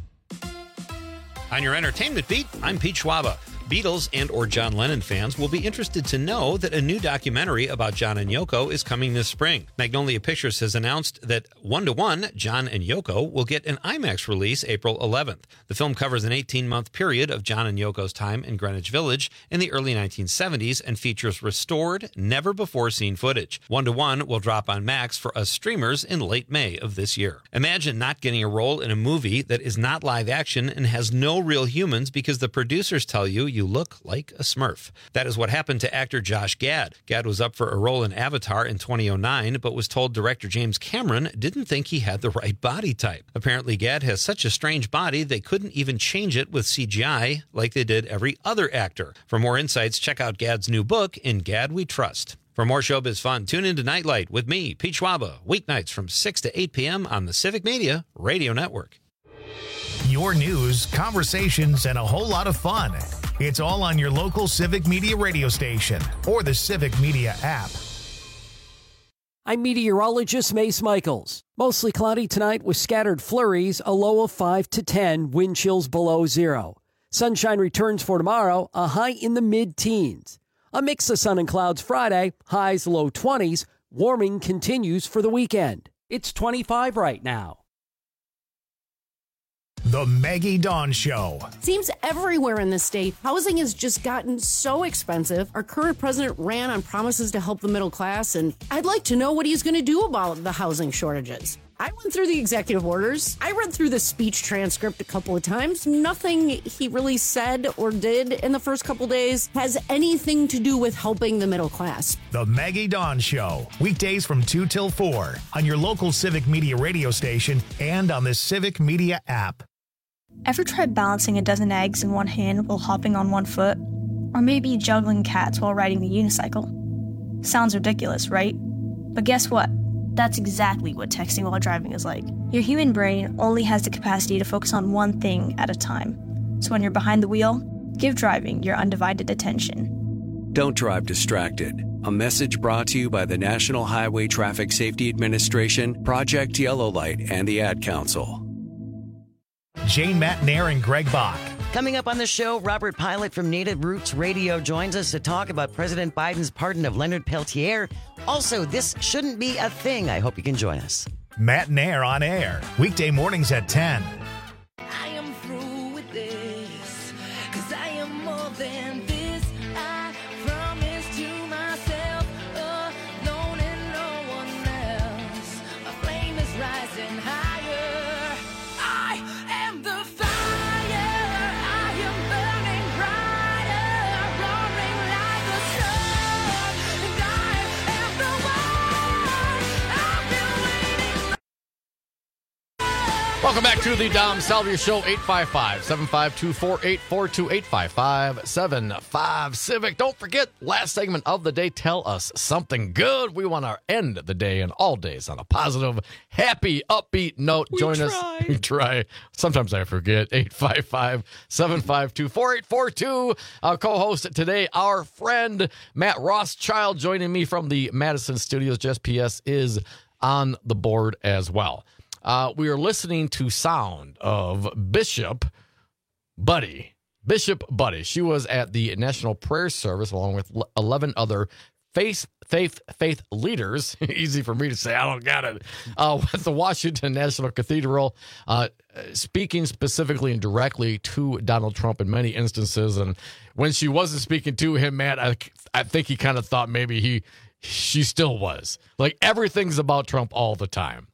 Speaker 4: On your entertainment beat, I'm Pete Schwaba. Beatles and or John Lennon fans will be interested to know that a new documentary about John and Yoko is coming this spring. Magnolia Pictures has announced that One to One, John and Yoko, will get an IMAX release April eleventh. The film covers an eighteen-month period of John and Yoko's time in Greenwich Village in the early nineteen seventies and features restored, never-before-seen footage. One to One will drop on Max for us streamers in late May of this year. Imagine not getting a role in a movie that is not live action and has no real humans because the producers tell you you look like a Smurf. That is what happened to actor Josh Gad. Gad was up for a role in Avatar in two thousand nine, but was told director James Cameron didn't think he had the right body type. Apparently, Gad has such a strange body they couldn't even change it with C G I like they did every other actor. For more insights, check out Gad's new book, In Gad We Trust. For more showbiz fun, tune into Nightlight with me, Pete Schwaba, weeknights from six to eight p.m. on the Civic Media Radio Network.
Speaker 1: Your news, conversations, and a whole lot of fun. It's all on your local Civic Media radio station or the Civic Media app.
Speaker 10: I'm meteorologist Mace Michaels. Mostly cloudy tonight with scattered flurries, a low of five to ten, wind chills below zero. Sunshine returns for tomorrow, a high in the mid-teens. A mix of sun and clouds Friday, highs low twenties. Warming continues for the weekend. It's twenty-five right now.
Speaker 1: The Maggie Dawn Show.
Speaker 5: Seems everywhere in the state, housing has just gotten so expensive. Our current president ran on promises to help the middle class, and I'd like to know what he's going to do about the housing shortages. I went through the executive orders. I read through the speech transcript a couple of times. Nothing he really said or did in the first couple days has anything to do with helping the middle class.
Speaker 1: The Maggie Dawn Show. Weekdays from two till four on your local Civic Media radio station and on the Civic Media app.
Speaker 6: Ever tried balancing a dozen eggs in one hand while hopping on one foot? Or maybe juggling cats while riding the unicycle? Sounds ridiculous, right? But guess what? That's exactly what texting while driving is like. Your human brain only has the capacity to focus on one thing at a time. So when you're behind the wheel, give driving your undivided attention.
Speaker 7: Don't drive distracted. A message brought to you by the National Highway Traffic Safety Administration, Project Yellow Light, and the Ad Council.
Speaker 1: Jane Matnair and Greg Bach.
Speaker 26: Coming up on the show, Robert Pilot from Native Roots Radio joins us to talk about President Biden's pardon of Leonard Peltier. Also, this shouldn't be a thing. I hope you can join us.
Speaker 1: Matnair on air, weekday mornings at ten.
Speaker 8: I am through with this, 'cause I am more than this. I
Speaker 15: Welcome back to the Dom Salvia Show, eight five five, seven five two, four eight four two, eight five five, seven five Civic. Don't forget, last segment of the day, tell us something good. We want to end the day and all days on a positive, happy, upbeat note.
Speaker 17: We
Speaker 15: Join
Speaker 17: try.
Speaker 15: us. We try. Sometimes I forget. eight five five, seven five two, four eight four two. Our co-host today, our friend Matt Rothschild, joining me from the Madison Studios. Jess P S is on the board as well. Uh, we are listening to sound of Bishop Buddy. Bishop Buddy. She was at the National Prayer Service along with eleven other faith faith faith leaders. Easy for me to say. I don't got it. Uh, with the Washington National Cathedral, uh, speaking specifically and directly to Donald Trump in many instances. And when she wasn't speaking to him, man, I I think he kind of thought maybe he she still was. Like everything's about Trump all the time.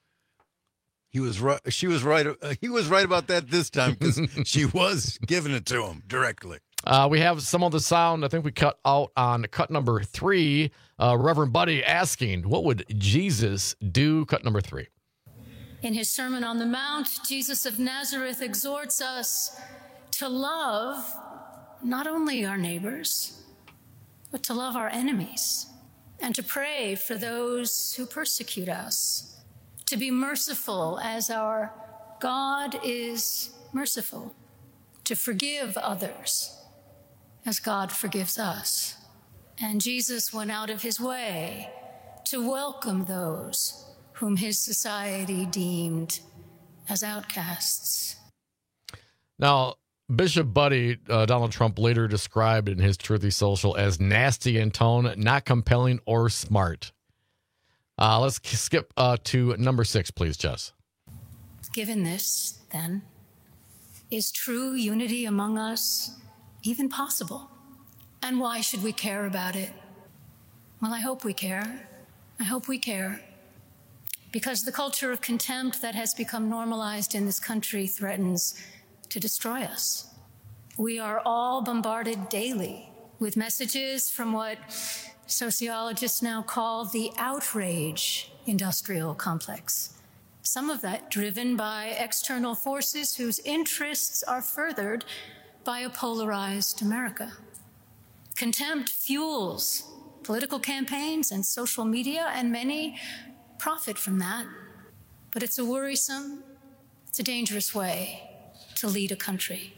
Speaker 16: He was right. She was right. Uh, he was right about that this time because she was giving it to him directly.
Speaker 15: Uh, we have some of the sound. I think we cut out on cut number three. Uh, Reverend Buddy asking, "What would Jesus do?" Cut number three.
Speaker 2: In his Sermon on the Mount, Jesus of Nazareth exhorts us to love not only our neighbors, but to love our enemies and to pray for those who persecute us. To be merciful as our God is merciful, to forgive others as God forgives us. And Jesus went out of his way to welcome those whom his society deemed as outcasts.
Speaker 15: Now, Bishop Buddy, uh, Donald Trump later described in his Truthy Social as nasty in tone, not compelling or smart. Uh, let's skip uh, to number six, please, Jess.
Speaker 2: Given this, then, is true unity among us even possible? And why should we care about it? Well, I hope we care. I hope we care. Because the culture of contempt that has become normalized in this country threatens to destroy us. We are all bombarded daily with messages from what sociologists now call the outrage industrial complex. Some of that driven by external forces whose interests are furthered by a polarized America. Contempt fuels political campaigns and social media, and many profit from that. But it's a worrisome, it's a dangerous way to lead a country.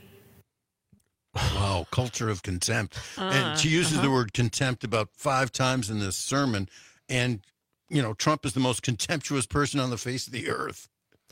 Speaker 16: Wow, culture of contempt.
Speaker 17: Uh,
Speaker 16: and she uses
Speaker 17: uh-huh.
Speaker 16: the word contempt about five times in this sermon. And, you know, Trump is the most contemptuous person on the face of the earth.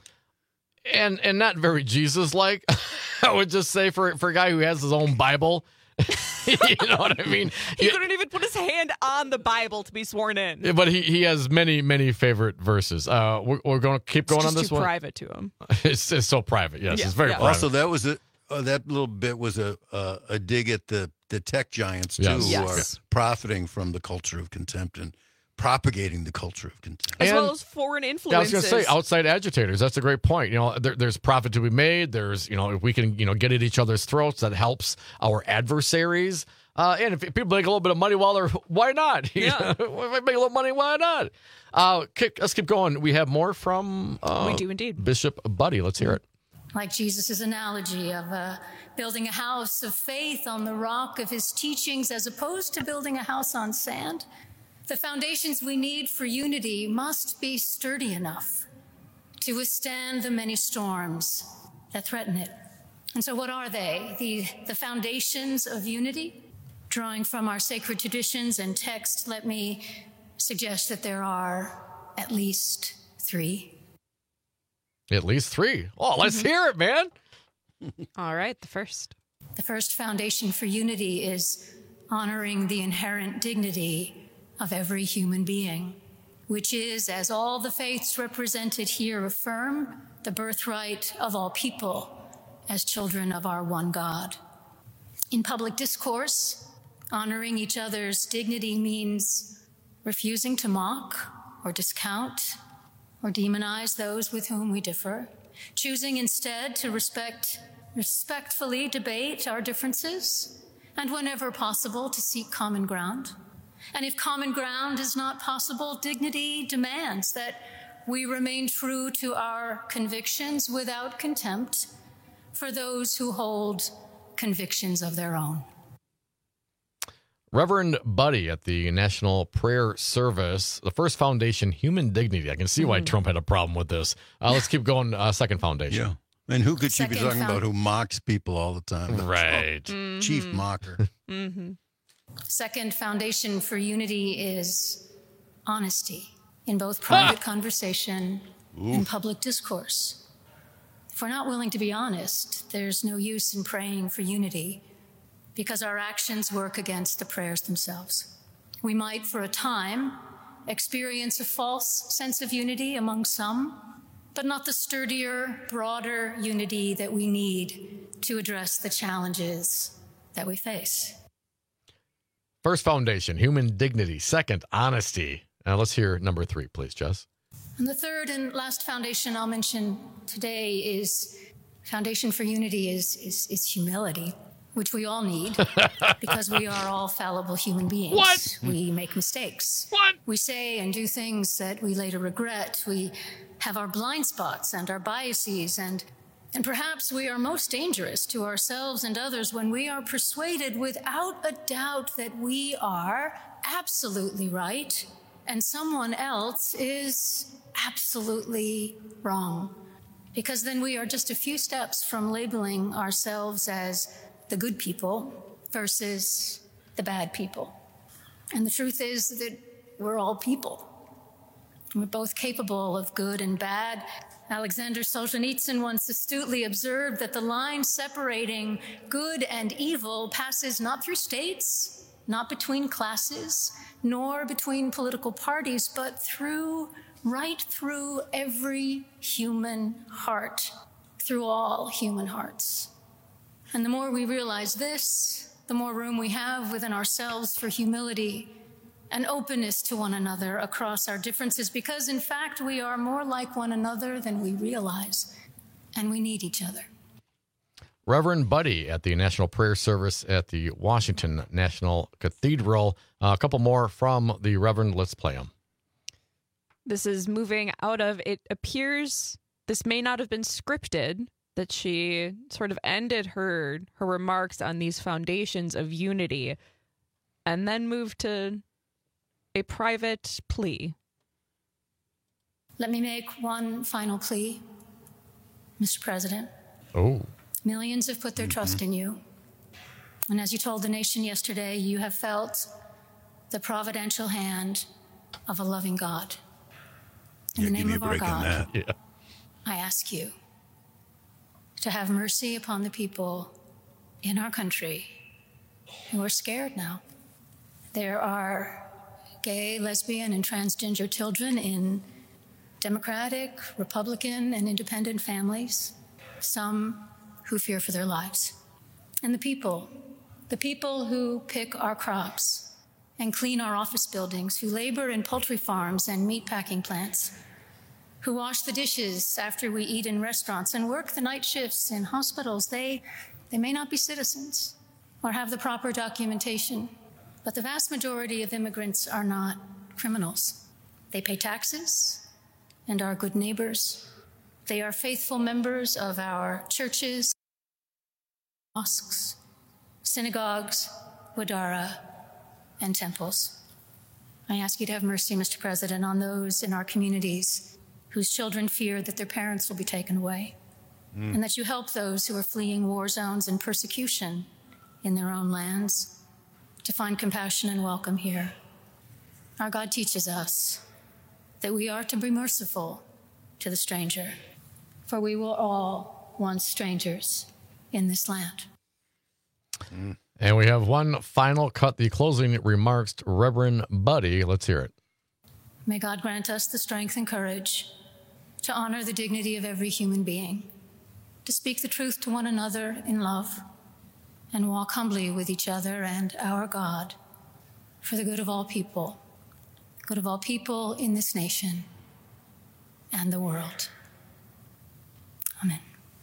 Speaker 15: And and not very Jesus-like, I would just say, for, for a guy who has his own Bible. You know what I mean?
Speaker 17: He couldn't even put his hand on the Bible to be sworn in.
Speaker 15: But he, he has many, many favorite verses. Uh, we're, we're going to keep going
Speaker 17: it's
Speaker 15: on this
Speaker 17: too
Speaker 15: one.
Speaker 17: private to him.
Speaker 15: It's, it's so private, yes.
Speaker 17: Yeah,
Speaker 15: It's very
Speaker 17: yeah.
Speaker 15: private.
Speaker 16: Also, that was a, uh, that little bit was a, a, a dig at the, the tech giants, too,
Speaker 15: Yes.
Speaker 16: who
Speaker 17: Yes.
Speaker 16: are profiting from the culture of contempt and propagating the culture of contempt.
Speaker 17: As
Speaker 15: And-
Speaker 17: well as foreign
Speaker 15: Yeah, I was
Speaker 17: influences.
Speaker 15: going to say outside agitators. That's a great point. You know, there, there's profit to be made. There's, you know, if we can, you know, get at each other's throats, that helps our adversaries. Uh, and if people make a little bit of money while they're, why not? You
Speaker 17: Yeah.
Speaker 15: know, if they make a little money, why not? Uh, kick, let's keep going. We have more from uh,
Speaker 17: We do indeed.
Speaker 15: Bishop Buddy. Let's hear it.
Speaker 2: Like Jesus' analogy of uh, building a house of faith on the rock of his teachings as opposed to building a house on sand. The foundations we need for unity must be sturdy enough to withstand the many storms that threaten it. And so what are they? The, the foundations of unity? Drawing from our sacred traditions and text, let me suggest that there are at least three.
Speaker 15: At least three. Oh, let's
Speaker 17: Mm-hmm.
Speaker 15: hear it, man.
Speaker 17: All right, the first.
Speaker 2: The first foundation for unity is honoring the inherent dignity of every human being, which is, as all the faiths represented here affirm, the birthright of all people as children of our one God. In public discourse, honoring each other's dignity means refusing to mock or discount or demonize those with whom we differ, choosing instead to respect, respectfully debate our differences, and whenever possible, to seek common ground. And if common ground is not possible, dignity demands that we remain true to our convictions without contempt for those who hold convictions of their own.
Speaker 15: Reverend Buddy at the National Prayer Service, the First Foundation, Human Dignity. I can see why mm. Trump had a problem with this. Uh, let's keep going. Uh, second foundation.
Speaker 16: Yeah. And who could
Speaker 2: Second
Speaker 16: she be talking
Speaker 2: found-
Speaker 16: about who mocks people all the time?
Speaker 15: Right.
Speaker 2: Mm-hmm.
Speaker 16: Chief mocker.
Speaker 17: Mm-hmm.
Speaker 2: Second foundation for unity is honesty in both private ah! conversation Ooh. and public discourse. If we're not willing to be honest, there's no use in praying for unity because our actions work against the prayers themselves. We might, for a time, experience a false sense of unity among some, but not the sturdier, broader unity that we need to address the challenges that we face.
Speaker 15: First foundation, human dignity. Second, honesty. Now let's hear number three, please, Jess.
Speaker 2: And the third and last foundation I'll mention today is foundation for unity is, is, is humility, which we all need because we are all fallible human beings.
Speaker 15: What?
Speaker 2: We make mistakes.
Speaker 15: What?
Speaker 2: We say and do things that we later regret. We have our blind spots and our biases, and and perhaps we are most dangerous to ourselves and others when we are persuaded without a doubt that we are absolutely right and someone else is absolutely wrong. Because then we are just a few steps from labeling ourselves as the good people versus the bad people. And the truth is that we're all people. We're both capable of good and bad. Alexander Solzhenitsyn once astutely observed that the line separating good and evil passes not through states, not between classes, nor between political parties, but through, right through every human heart, through all human hearts. And the more we realize this, the more room we have within ourselves for humility and openness to one another across our differences, because in fact we are more like one another than we realize, and we need each other.
Speaker 15: Reverend Buddy at the National Prayer Service at the Washington National Cathedral. Uh, a couple more from the Reverend. Let's play them.
Speaker 17: This is moving out of, it appears this may not have been scripted, that she sort of ended her her remarks on these foundations of unity and then moved to a private plea.
Speaker 2: Let me make one final plea, Mister President.
Speaker 15: Oh.
Speaker 2: Millions have put their mm-hmm. trust in you. And as you told the nation yesterday, you have felt the providential hand of a loving God. In
Speaker 16: yeah,
Speaker 2: the name
Speaker 16: give
Speaker 2: of
Speaker 16: me a
Speaker 2: our
Speaker 16: break on
Speaker 2: God,
Speaker 16: that.
Speaker 15: Yeah.
Speaker 2: I ask you to have mercy upon the people in our country who are scared now. There are gay, lesbian, and transgender children in Democratic, Republican, and independent families, some who fear for their lives. And the people, the people who pick our crops and clean our office buildings, who labor in poultry farms and meatpacking plants, who wash the dishes after we eat in restaurants and work the night shifts in hospitals, they, they may not be citizens or have the proper documentation, but the vast majority of immigrants are not criminals. They pay taxes and are good neighbors. They are faithful members of our churches, mosques, synagogues, wadara, and temples. I ask you to have mercy, Mister President, on those in our communities whose children fear that their parents will be taken away, mm. and that you help those who are fleeing war zones and persecution in their own lands to find compassion and welcome here. Our God teaches us that we are to be merciful to the stranger, for we were all once strangers in this land.
Speaker 15: Mm. And we have one final cut, the closing remarks, Reverend Buddy. Let's hear it.
Speaker 2: May God grant us the strength and courage to honor the dignity of every human being, to speak the truth to one another in love, and walk humbly with each other and our God for the good of all people, good of all people in this nation and the world. Amen.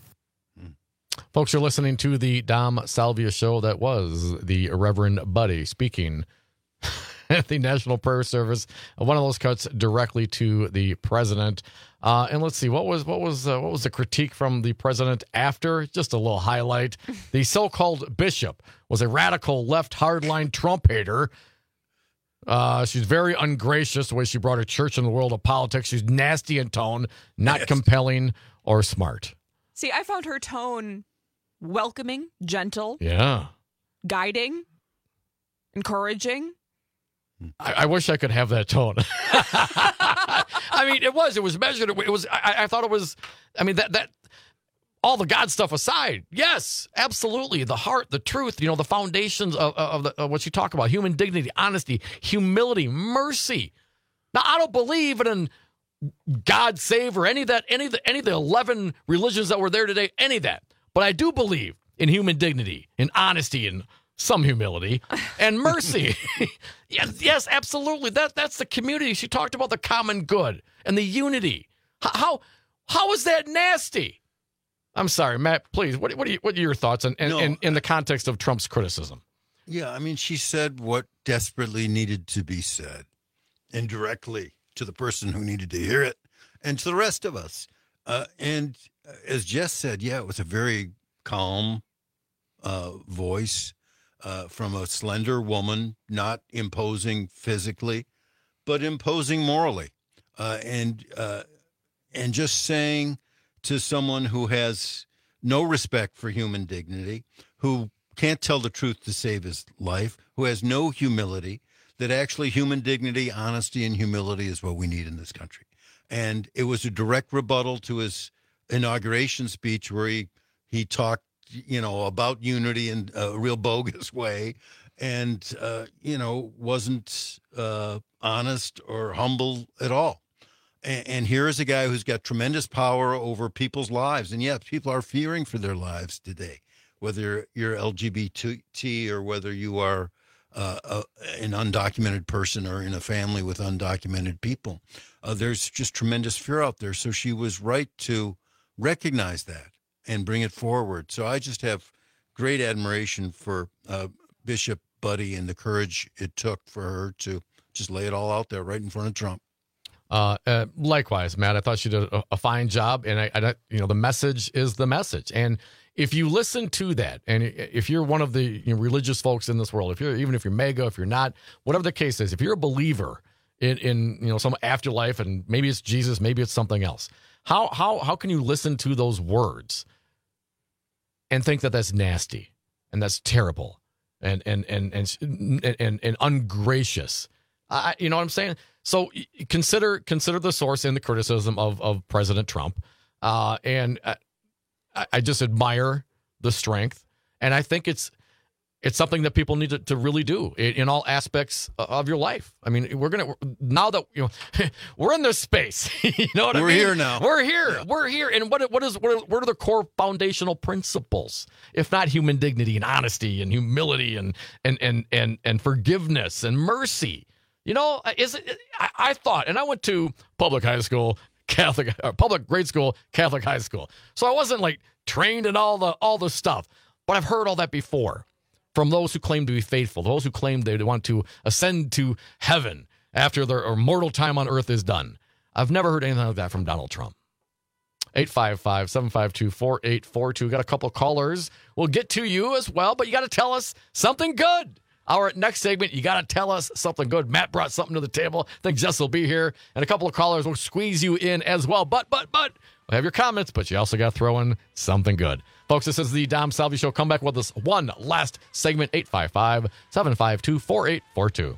Speaker 15: Folks, you're listening to the Dom Salvia Show. That was the Reverend Buddy speaking. the National Prayer Service. Uh, one of those cuts directly to the president. Uh, and let's see, what was what was uh, what was the critique from the president after? Just a little highlight. The so-called bishop was a radical left hardline Trump hater. Uh, she's very ungracious the way she brought her church in the world of politics. She's nasty in tone, not yes. compelling or smart.
Speaker 17: See, I found her tone welcoming, gentle,
Speaker 15: yeah,
Speaker 17: guiding, encouraging.
Speaker 15: I, I wish I could have that tone. I mean, it was. It was measured. It was. I, I thought it was. I mean, that that all the God stuff aside, yes, absolutely. The heart, the truth. You know, the foundations of of, the, of what you talk about: human dignity, honesty, humility, mercy. Now, I don't believe in God save or any of that, any of the any of the eleven religions that were there today, any of that. But I do believe in human dignity, in honesty, and some humility and mercy. yes, yes, absolutely. That that's the community. She talked about the common good and the unity. How how, how is that nasty? I'm sorry, Matt. Please, what what are you, what are your thoughts on, in,
Speaker 16: no,
Speaker 15: in, in the context of Trump's criticism?
Speaker 16: Yeah, I mean, she said what desperately needed to be said, and directly to the person who needed to hear it, and to the rest of us. Uh, and as Jess said, yeah, it was a very calm uh, voice. Uh, from a slender woman, not imposing physically, but imposing morally, uh, and uh, and just saying to someone who has no respect for human dignity, who can't tell the truth to save his life, who has no humility, that actually human dignity, honesty, and humility is what we need in this country. And it was a direct rebuttal to his inauguration speech where he he talked, you know, about unity in a real bogus way, and, uh, you know, wasn't uh, honest or humble at all. And, and here is a guy who's got tremendous power over people's lives. And yes, people are fearing for their lives today, whether you're L G B T or whether you are uh, a, an undocumented person or in a family with undocumented people. Uh, there's just tremendous fear out there. So she was right to recognize that and bring it forward. So I just have great admiration for uh, Bishop Buddy and the courage it took for her to just lay it all out there right in front of Trump.
Speaker 15: Uh, uh, likewise, Matt, I thought she did a, a fine job, and I, I, you know, the message is the message. And if you listen to that, and if you're one of the you know, religious folks in this world, if you're even if you're mega, if you're not, whatever the case is, if you're a believer in, in you know some afterlife, and maybe it's Jesus, maybe it's something else, how how how can you listen to those words and think that that's nasty and that's terrible and and and and and, and, and ungracious? I, you know what I'm saying? So consider consider the source in the criticism of of President Trump, uh, and I, I just admire the strength, and I think it's it's something that people need to, to really do in, in all aspects of your life. I mean, we're gonna now that you know we're in this space. You know what
Speaker 16: we're
Speaker 15: I mean?
Speaker 16: We're here now.
Speaker 15: We're here. Yeah. We're here. And what what is what are, what are the core foundational principles, if not human dignity and honesty and humility and and and and and forgiveness and mercy? You know, is it? I, I thought, and I went to public high school, Catholic, uh, public grade school, Catholic high school. So I wasn't like trained in all the all the stuff, but I've heard all that before from those who claim to be faithful, those who claim they want to ascend to heaven after their mortal time on earth is done. I've never heard anything like that from Donald Trump. eight five five, seven five two, four eight four two. Got a couple callers. We'll get to you as well, but you got to tell us something good. Our next segment, you got to tell us something good. Matt brought something to the table. I think Jess will be here. And a couple of callers will squeeze you in as well. But, but, but, we'll have your comments, but you also got to throw in something good. Folks, this is the Dom Salvi Show. Come back with us one last segment, eight five five, seven five two, four eight four two.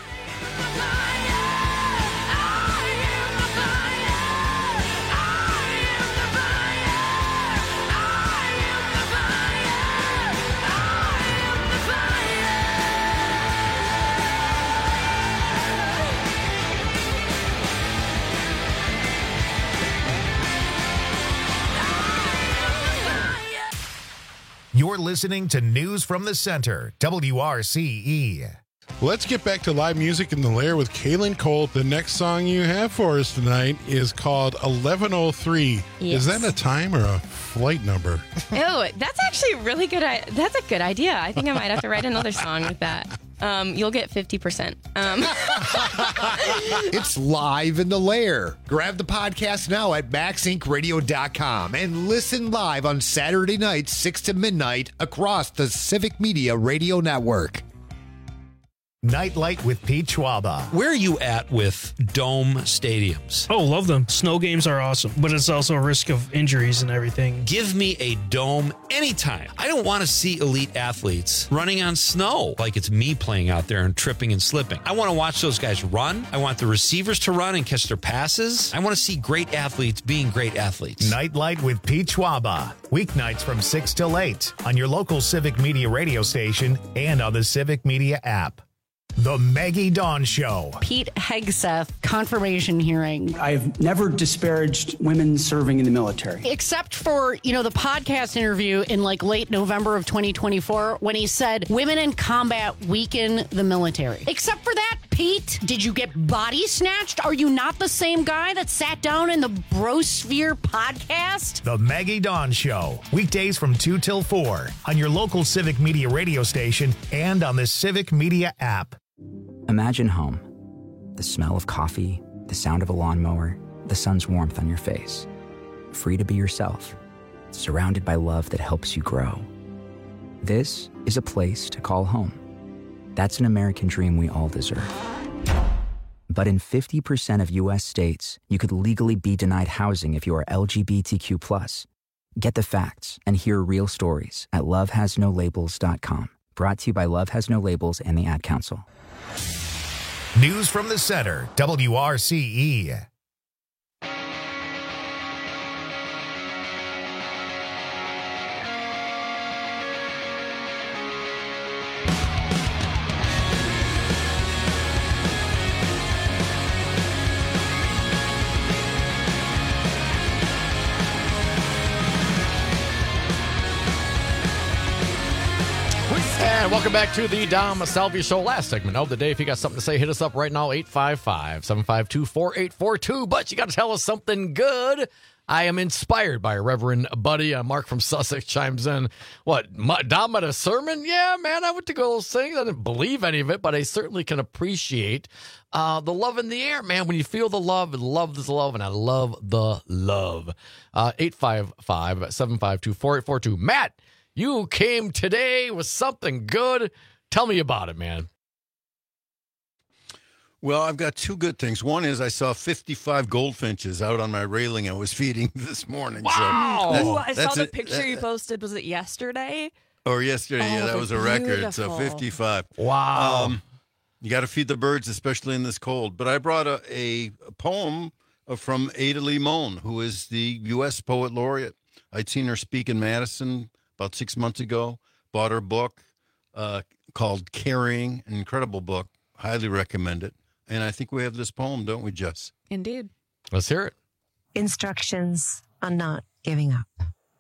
Speaker 1: You're listening to News from the Center, W R C E.
Speaker 8: Let's get back to live music in the Lair with Kaylin Colt. The next song you have for us tonight is called eleven oh three.
Speaker 9: Yes.
Speaker 8: Is that a time or a flight number?
Speaker 9: Oh, that's actually a really good. That's a good idea. I think I might have to write another song with that. um, you'll get fifty percent. Um.
Speaker 11: It's live in the lair. Grab the podcast now at max inc radio dot com and listen live on Saturday nights, six to midnight, across the Civic Media Radio Network.
Speaker 1: Nightlight with Pete Schwaba.
Speaker 4: Where are you at with dome stadiums?
Speaker 12: Oh, love them. Snow games are awesome, but it's also a risk of injuries and everything.
Speaker 4: Give me a dome anytime. I don't want to see elite athletes running on snow like it's me playing out there and tripping and slipping. I want to watch those guys run. I want the receivers to run and catch their passes. I want to see great athletes being great athletes.
Speaker 1: Nightlight with Pete Schwaba. Weeknights from six till eight on your local Civic Media radio station and on the Civic Media app. The Maggie Dawn Show.
Speaker 13: Pete Hegseth, confirmation hearing.
Speaker 14: I've never disparaged women serving in the military.
Speaker 13: Except for, you know, the podcast interview in like late November of twenty twenty-four when he said women in combat weaken the military. Except for that, Pete, did you get body snatched? Are you not the same guy that sat down in the Brosphere podcast?
Speaker 1: The Maggie Dawn Show. Weekdays from two till four on your local Civic Media radio station and on the Civic Media app.
Speaker 18: Imagine home. The smell of coffee, the sound of a lawnmower, the sun's warmth on your face. Free to be yourself, surrounded by love that helps you grow. This is a place to call home. That's an American dream we all deserve. But in fifty percent of U S states, you could legally be denied housing if you are L G B T Q plus. Get the facts and hear real stories at love has no labels dot com. Brought to you by Love Has No Labels and the Ad Council.
Speaker 1: News from the Center, W R C E.
Speaker 15: And welcome back to the Dom Salvia Show. Last segment of the day. If you got something to say, hit us up right now, eight five five, seven five two, four eight four two. But you got to tell us something good. I am inspired by a Reverend Buddy. Uh, Mark from Sussex chimes in. What, Dom at a sermon? Yeah, man, I went to go sing. I didn't believe any of it, but I certainly can appreciate uh, the love in the air, man. When you feel the love, and love is love, and I love the love. Uh, eight five five, seven five two, four eight four two. Matt, you came today with something good. Tell me about it, man.
Speaker 16: Well, I've got two good things. One is I saw fifty-five goldfinches out on my railing I was feeding this morning.
Speaker 17: Wow.
Speaker 16: So
Speaker 17: Ooh, I saw the
Speaker 16: a,
Speaker 17: picture
Speaker 16: that,
Speaker 17: you posted. Was it yesterday?
Speaker 16: Or yesterday,
Speaker 17: oh,
Speaker 16: yeah, that was a record. So
Speaker 17: beautiful.
Speaker 16: fifty-five.
Speaker 15: Wow. Um,
Speaker 16: you got to feed the birds, especially in this cold. But I brought a, a, a poem from Ada Limon, who is the U S Poet Laureate. I'd seen her speak in Madison about six months ago. Bought her book uh, called Carrying, an incredible book. Highly recommend it. And I think we have this poem, don't we, Jess?
Speaker 17: Indeed.
Speaker 15: Let's hear it.
Speaker 19: Instructions on not giving up.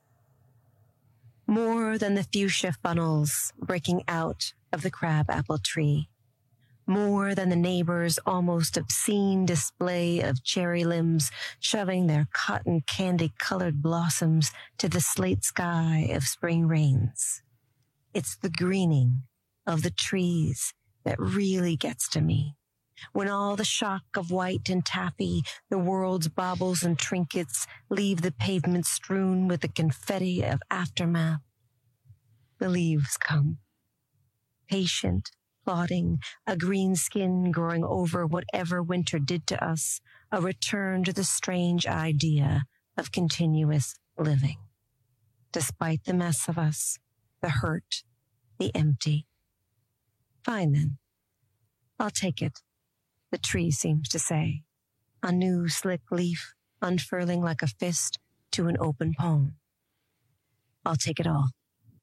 Speaker 19: More than the fuchsia funnels breaking out of the crabapple tree. More than the neighbor's almost obscene display of cherry limbs shoving their cotton candy-colored blossoms to the slate sky of spring rains. It's the greening of the trees that really gets to me. When all the shock of white and taffy, the world's baubles and trinkets leave the pavement strewn with the confetti of aftermath, the leaves come. Patient, plodding, a green skin growing over whatever winter did to us, a return to the strange idea of continuous living. Despite the mess of us, the hurt, the empty. Fine then. I'll take it. The tree seems to say, a new slick leaf unfurling like a fist to an open palm. I'll take it all.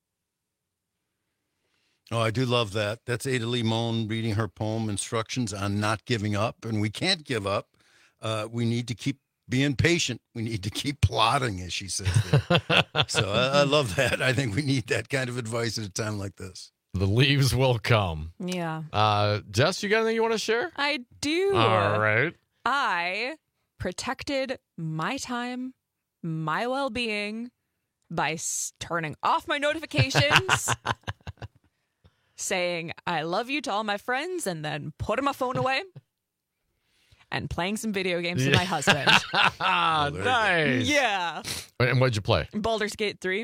Speaker 16: Oh, I do love that. That's Ada Limon reading her poem, Instructions on Not Giving Up. And we can't give up. Uh, we need to keep being patient. We need to keep plodding, as she says there. So I, I love that. I think we need that kind of advice at a time like this.
Speaker 15: The leaves will come.
Speaker 17: Yeah.
Speaker 15: Uh, Jess, you got anything you want to share?
Speaker 17: I do.
Speaker 15: All right.
Speaker 17: I protected my time, my well-being by s- turning off my notifications saying, I love you to all my friends, and then putting my phone away and playing some video games with my husband.
Speaker 15: Nice.
Speaker 17: Yeah.
Speaker 15: And what'd you play?
Speaker 17: Baldur's Gate three.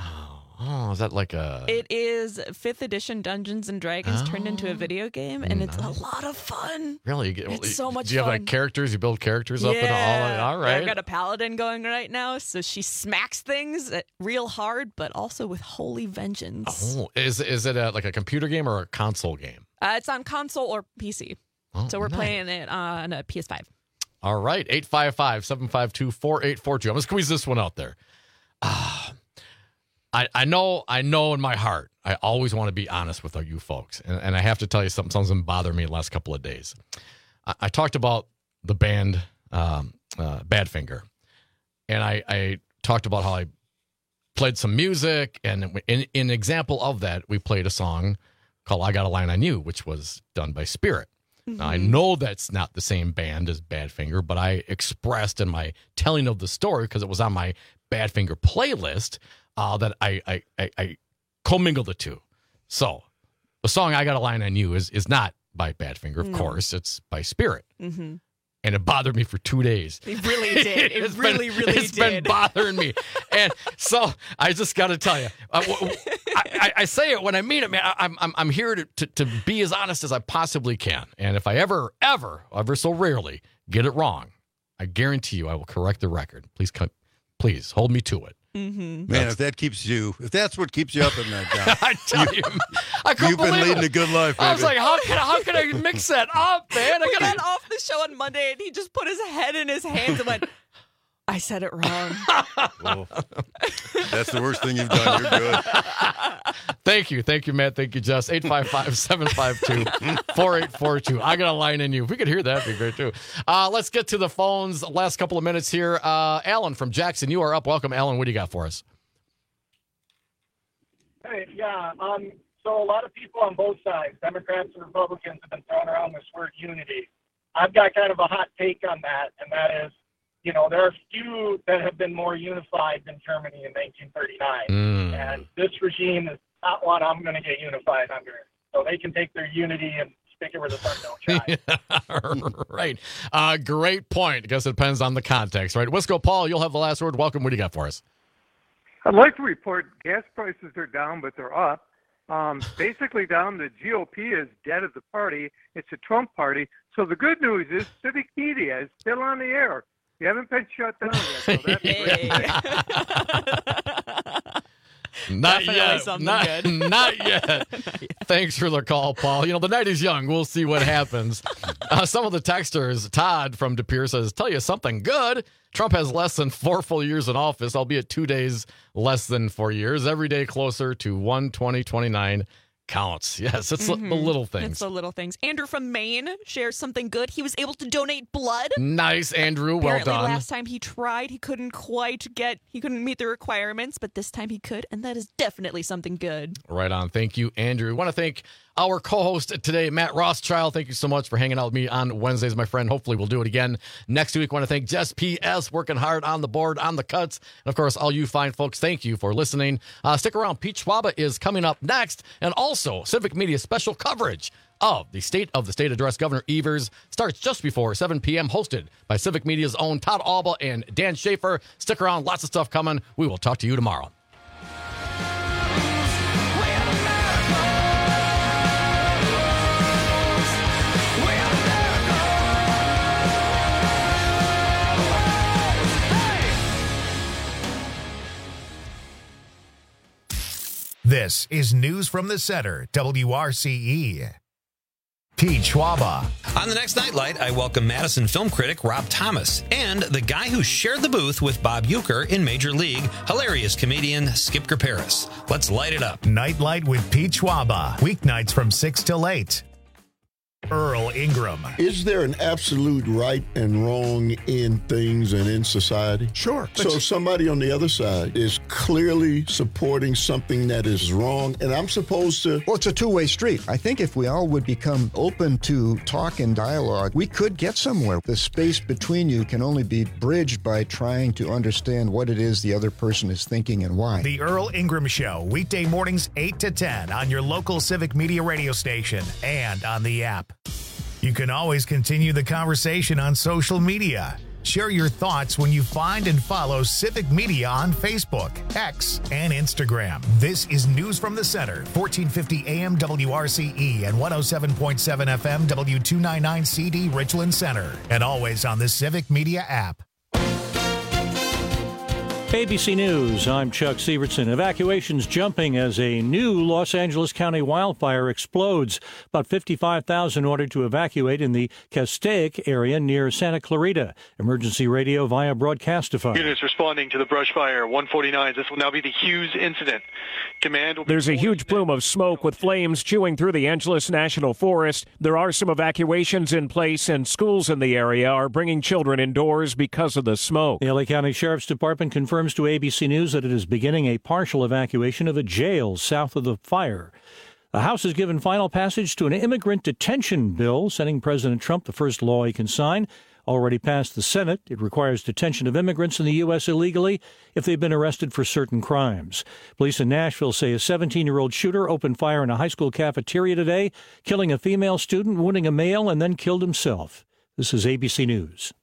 Speaker 15: Oh, is that like a...
Speaker 17: It is fifth edition Dungeons and Dragons oh. turned into a video game, and nice. It's a lot of fun.
Speaker 15: Really?
Speaker 17: It's so much fun.
Speaker 15: Do you have like characters? You build characters
Speaker 17: yeah.
Speaker 15: up and all? All right.
Speaker 17: Yeah, I've got a paladin going right now, so she smacks things real hard, but also with holy vengeance.
Speaker 15: Oh, is, is it a, like a computer game or a console game?
Speaker 17: Uh, it's on console or P C. Oh, so we're nice. playing it on a P S five.
Speaker 15: All right. eight five five, seven five two, four eight four two. I'm going to squeeze this one out there. Ah. Uh, I, I know I know in my heart, I always want to be honest with you folks. And, and I have to tell you something, something's been bothering me the last couple of days. I, I talked about the band um, uh, Badfinger. And I, I talked about how I played some music. And in, in an example of that, we played a song called I Got a Line on You, which was done by Spirit. Mm-hmm. Now, I know that's not the same band as Badfinger, but I expressed in my telling of the story, because it was on my Badfinger playlist, Uh, that I, I, I, I commingle the two. So the song I Got a Line on You is is not by Badfinger, of no. course. It's by Spirit. Mm-hmm. And it bothered me for two days.
Speaker 17: It really did. It really,
Speaker 15: been,
Speaker 17: really
Speaker 15: it's
Speaker 17: did.
Speaker 15: It's been bothering me. And so I just got to tell you, uh, I, I, I say it when I mean it, man. I, I'm, I'm, I'm here to, to, to be as honest as I possibly can. And if I ever, ever, ever so rarely get it wrong, I guarantee you I will correct the record. Please, come, please hold me to it.
Speaker 16: Mm-hmm. Man, that's, if that keeps you, if that's what keeps you up at night, Don,
Speaker 15: I tell you, I
Speaker 16: you've been leading
Speaker 15: it.
Speaker 16: a good life. Baby.
Speaker 15: I was like, how can how can I mix that up, man? I
Speaker 17: we
Speaker 15: gotta...
Speaker 17: got off the show on Monday, and he just put his head in his hands and went, "I said it wrong."
Speaker 16: Well, that's the worst thing you've done. You're good.
Speaker 15: Thank you, thank you, Matt. Thank you, Jess. eight five five, seven five two, four eight four two. I got a line in you. If we could hear that, that'd be great too. Uh, let's get to the phones. Last couple of minutes here. Uh, Alan from Jackson, you are up. Welcome, Alan. What do you got for us?
Speaker 20: Hey, yeah. Um, so a lot of people on both sides, Democrats and Republicans, have been throwing around this word unity. I've got kind of a hot take on that, and that is, you know, there are few that have been more unified than Germany in nineteen thirty-nine. Mm. And this regime is not one I'm going to get unified under. So they can take their unity and stick it where the sun don't shine.
Speaker 15: Right. Uh, great point. I guess it depends on the context, right? Wisco Paul, you'll have the last word. Welcome. What do you got for us?
Speaker 21: I'd like to report gas prices are down, but they're up. Um, basically down, the G O P is dead as a party. It's a Trump party. So the good news is civic media is still on the air. You haven't been shut down yet, so that's great.
Speaker 15: Not yet. Not,
Speaker 17: good.
Speaker 15: not yet. Thanks for the call, Paul. You know, the night is young. We'll see what happens. Uh, some of the texters, Todd from De Pere says, tell you something good. Trump has less than four full years in office, albeit two days less than four years. Every day closer to one twenty twenty-nine counts. Yes, it's mm-hmm. the little things.
Speaker 17: It's the little things. Andrew from Maine shares something good. He was able to donate blood.
Speaker 15: Nice, Andrew. Well
Speaker 17: Apparently
Speaker 15: done.
Speaker 17: Last time he tried, he couldn't quite get, he couldn't meet the requirements, but this time he could, and that is definitely something good.
Speaker 15: Right on. Thank you, Andrew. I want to thank our co-host today, Matt Rothschild. Thank you so much for hanging out with me on Wednesdays, my friend. Hopefully we'll do it again next week. I want to thank Jess P S, working hard on the board, on the cuts. And, of course, all you fine folks, thank you for listening. Uh, stick around. Pete Schwaba is coming up next. And also, Civic Media special coverage of the State of the State Address. Governor Evers starts just before seven p.m., hosted by Civic Media's own Todd Alba and Dan Schaefer. Stick around. Lots of stuff coming. We will talk to you tomorrow.
Speaker 1: This is News from the Center, W R C E. Pete Schwaba.
Speaker 4: On the next Nightlight, I welcome Madison film critic Rob Thomas and the guy who shared the booth with Bob Uecker in Major League, hilarious comedian Skip Graperis. Let's light it up.
Speaker 1: Nightlight with Pete Schwaba, weeknights from six till eight. Earl Ingram.
Speaker 3: Is there an absolute right and wrong in things and in society?
Speaker 10: Sure.
Speaker 3: So if somebody on the other side is clearly supporting something that is wrong, and I'm supposed to...
Speaker 10: Well, it's a two-way street. I think if we all would become open to talk and dialogue, we could get somewhere. The space between you can only be bridged by trying to understand what it is the other person is thinking and why.
Speaker 1: The Earl Ingram Show, weekday mornings eight to ten on your local Civic Media radio station and on the app. You can always continue the conversation on social media. Share your thoughts when you find and follow Civic Media on Facebook, X, and Instagram. This is News from the Center, fourteen fifty A M W R C E and one oh seven point seven F M W two ninety-nine C D Richland Center, and always on the Civic Media app.
Speaker 22: A B C News, I'm Chuck Severson. Evacuations jumping as a new Los Angeles County wildfire explodes. About fifty-five thousand ordered to evacuate in the Castaic area near Santa Clarita. Emergency radio via Broadcastify.
Speaker 23: Units responding to the brush fire, one forty-nine. This will now be the Hughes incident. Command will be...
Speaker 24: There's a huge plume of smoke with flames chewing through the Angeles National Forest. There are some evacuations in place, and schools in the area are bringing children indoors because of the smoke.
Speaker 22: The L A County Sheriff's Department confirms to A B C News that it is beginning a partial evacuation of a jail south of the fire. The House has given final passage to an immigrant detention bill, sending President Trump the first law he can sign. Already passed the Senate, it requires detention of immigrants in the U S illegally if they've been arrested for certain crimes. Police in Nashville say a seventeen-year-old shooter opened fire in a high school cafeteria today, killing a female student, wounding a male, and then killed himself. This is A B C News.